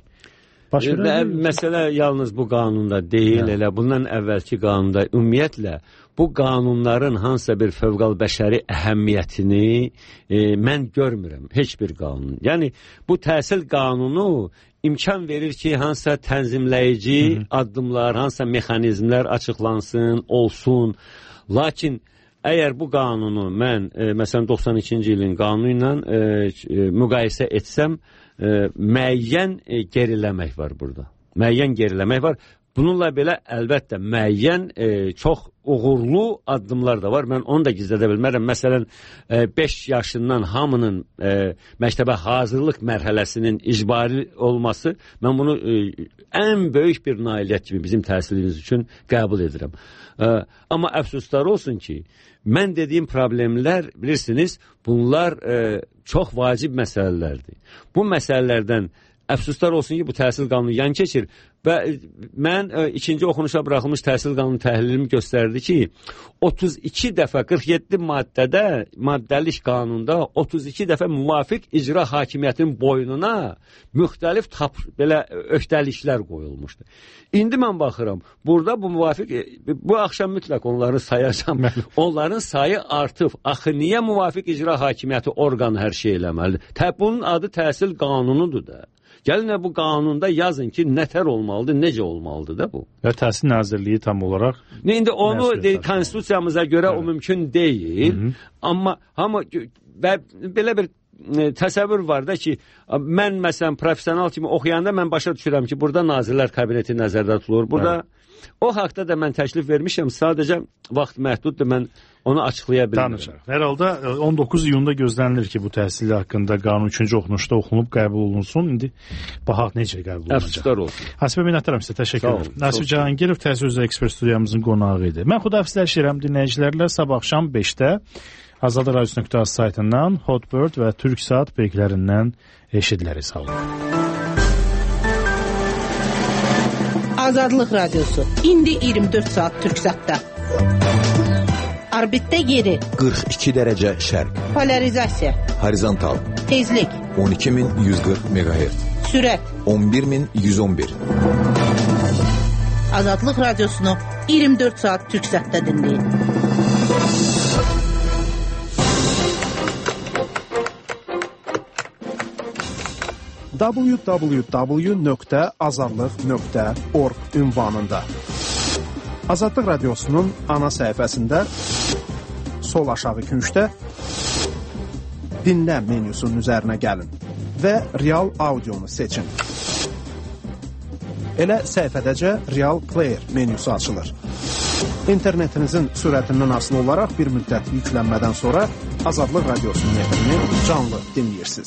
Və məsələ yalnız bu qanunda deyil, elə bundan əvvəlki qanunda ümumiyyətlə bu qanunların hansısa bir fövqəl bəşəri əhəmiyyətini e, mən görmürəm, heç bir qanun. Yəni bu təhsil qanunu imkan verir ki, hansısa tənzimləyici Hı -hı. addımlar, hansısa mexanizmlər açıqlansın, olsun. Lakin əgər bu qanunu mən e, məsələn doxsan ikinci ilin qanunu ilə e, e, müqayisə etsəm, e, müəyyən e, geriləmək var burada. Müəyyən geriləmək var. Bununla belə əlbəttə müəyyən e, çox uğurlu addımlar da var. Mən onu da gizlədə bilmərəm. Məsələn, beş e, yaşından hamının e, məktəbə hazırlıq mərhələsinin icbari olması, mən bunu e, ən böyük bir nailiyyət kimi bizim təhsilimiz üçün qəbul edirəm. E, amma əfsuslar olsun ki, mən dediyim problemlər, bilirsiniz, bunlar e, çox vacib məsələlərdir. Bu məsələlərdən əfsuslar olsun ki, bu təhsil qanunu yan keçir və mən e, ikinci oxunuşa buraxılmış təhsil qanunu təhlilimi göstərdi ki, otuz iki dəfə qırx yeddi maddədə, maddəlik qanunda otuz iki dəfə müvafiq icra hakimiyyətinin boynuna müxtəlif tap, belə öhdəliklər qoyulmuşdur. İndi mən baxıram, burada bu müvafiq, bu axşam mütləq onları sayacağım. Onların sayı artıb. Axı niyə müvafiq icra hakimiyyəti orqanı hər şey eləməlidir? Bunun adı təhsil qanunudur da. Gəlin bu qanunda yazın ki, nətər olmalıdır, necə olmalıdır da bu. Və Təhsil Nazirliyi tam olaraq... İndi onu de, konstitusiyamıza görə evet. O mümkün deyil. Hı -hı. Amma hamı və belə bir e, təsəvvür var da ki, mən məsələn professional kimi oxuyanda mən başa düşürəm ki, burada Nazirlər Kabineti nəzərdə tutulur. Burada evet. O haqda da mən təklif vermişəm. Sadəcə vaxt məhduddur, mən onu açıqlaya bilmirəm. Danışaq. Hər halda on doqquz iyunda gözlənilir ki, bu təhsil haqqında qanun üçüncü oxunuşda oxunub qəbul olunsun. İndi baxaq necə qəbul olunacaq. Əfsuslar olsun. Hasibə minnətdaram sizə, təşəkkür edirəm. Nasib Cahangirov Təhsil Üzrə Ekspert studiyamızın qonağı idi. Mən xudahafizləşirəm dinləyicilərlə. Sabah axşam beşdə azadlıq radiosu nöqtə az saytından, Hotbird və Türksat peyklərindən eşidilərik. Sağ olun. Azadlıq Radiosu. İndi iyirmi dörd saat Türksatda. Orbitdə yeri. qırx iki dərəcə şərq. Polarizasiya. Horizontal. Tezlik. on iki min yüz qırx meqahertz. Sürət. on bir min yüz on bir. Azadlıq Radiosunu iyirmi dörd saat Türksatda dinləyin. w w w nöqtə azadlıq nöqtə org ünvanında. Azadlıq Radiosunun ana səhifəsində sol aşağı küncdə dinlə menyusunun üzərinə gəlin və real audionu seçin. Elə səhifədəcə Real Player menyusu açılır. İnternetinizin sürətindən asılı olaraq bir müddət yüklənmədən sonra Azadlıq Radiosunun efrini canlı dinləyirsiniz.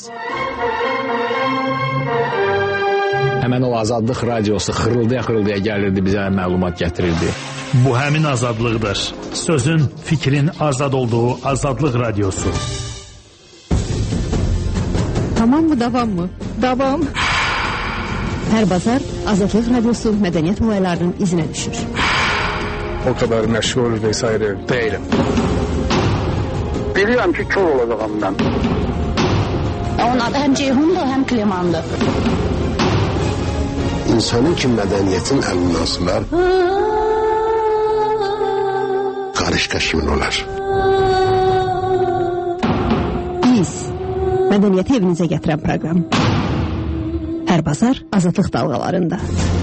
Həmən o Azadlıq Radiosu xırıldaya-xırıldaya gəlirdi, bizə məlumat gətirirdi. Bu həmin azadlıqdır. Sözün, fikrin azad olduğu Azadlıq Radiosu. Tamam mı, davam mı? Davam. Hər bazar Azadlıq Radiosu mədəniyyət olaylarının izinə düşür. O kadar məşğul vesaire değilim. Bilirəm ki, kör olacağım mən. Onun adı həm Ceyhundur, həm Klemandır. İnsanın ki, mədəniyyətin əlindən sılar, qarışqa kimin olar? Biz, mədəniyyəti evinizə gətirən proqram. Hər bazar Azadlıq dalğalarında.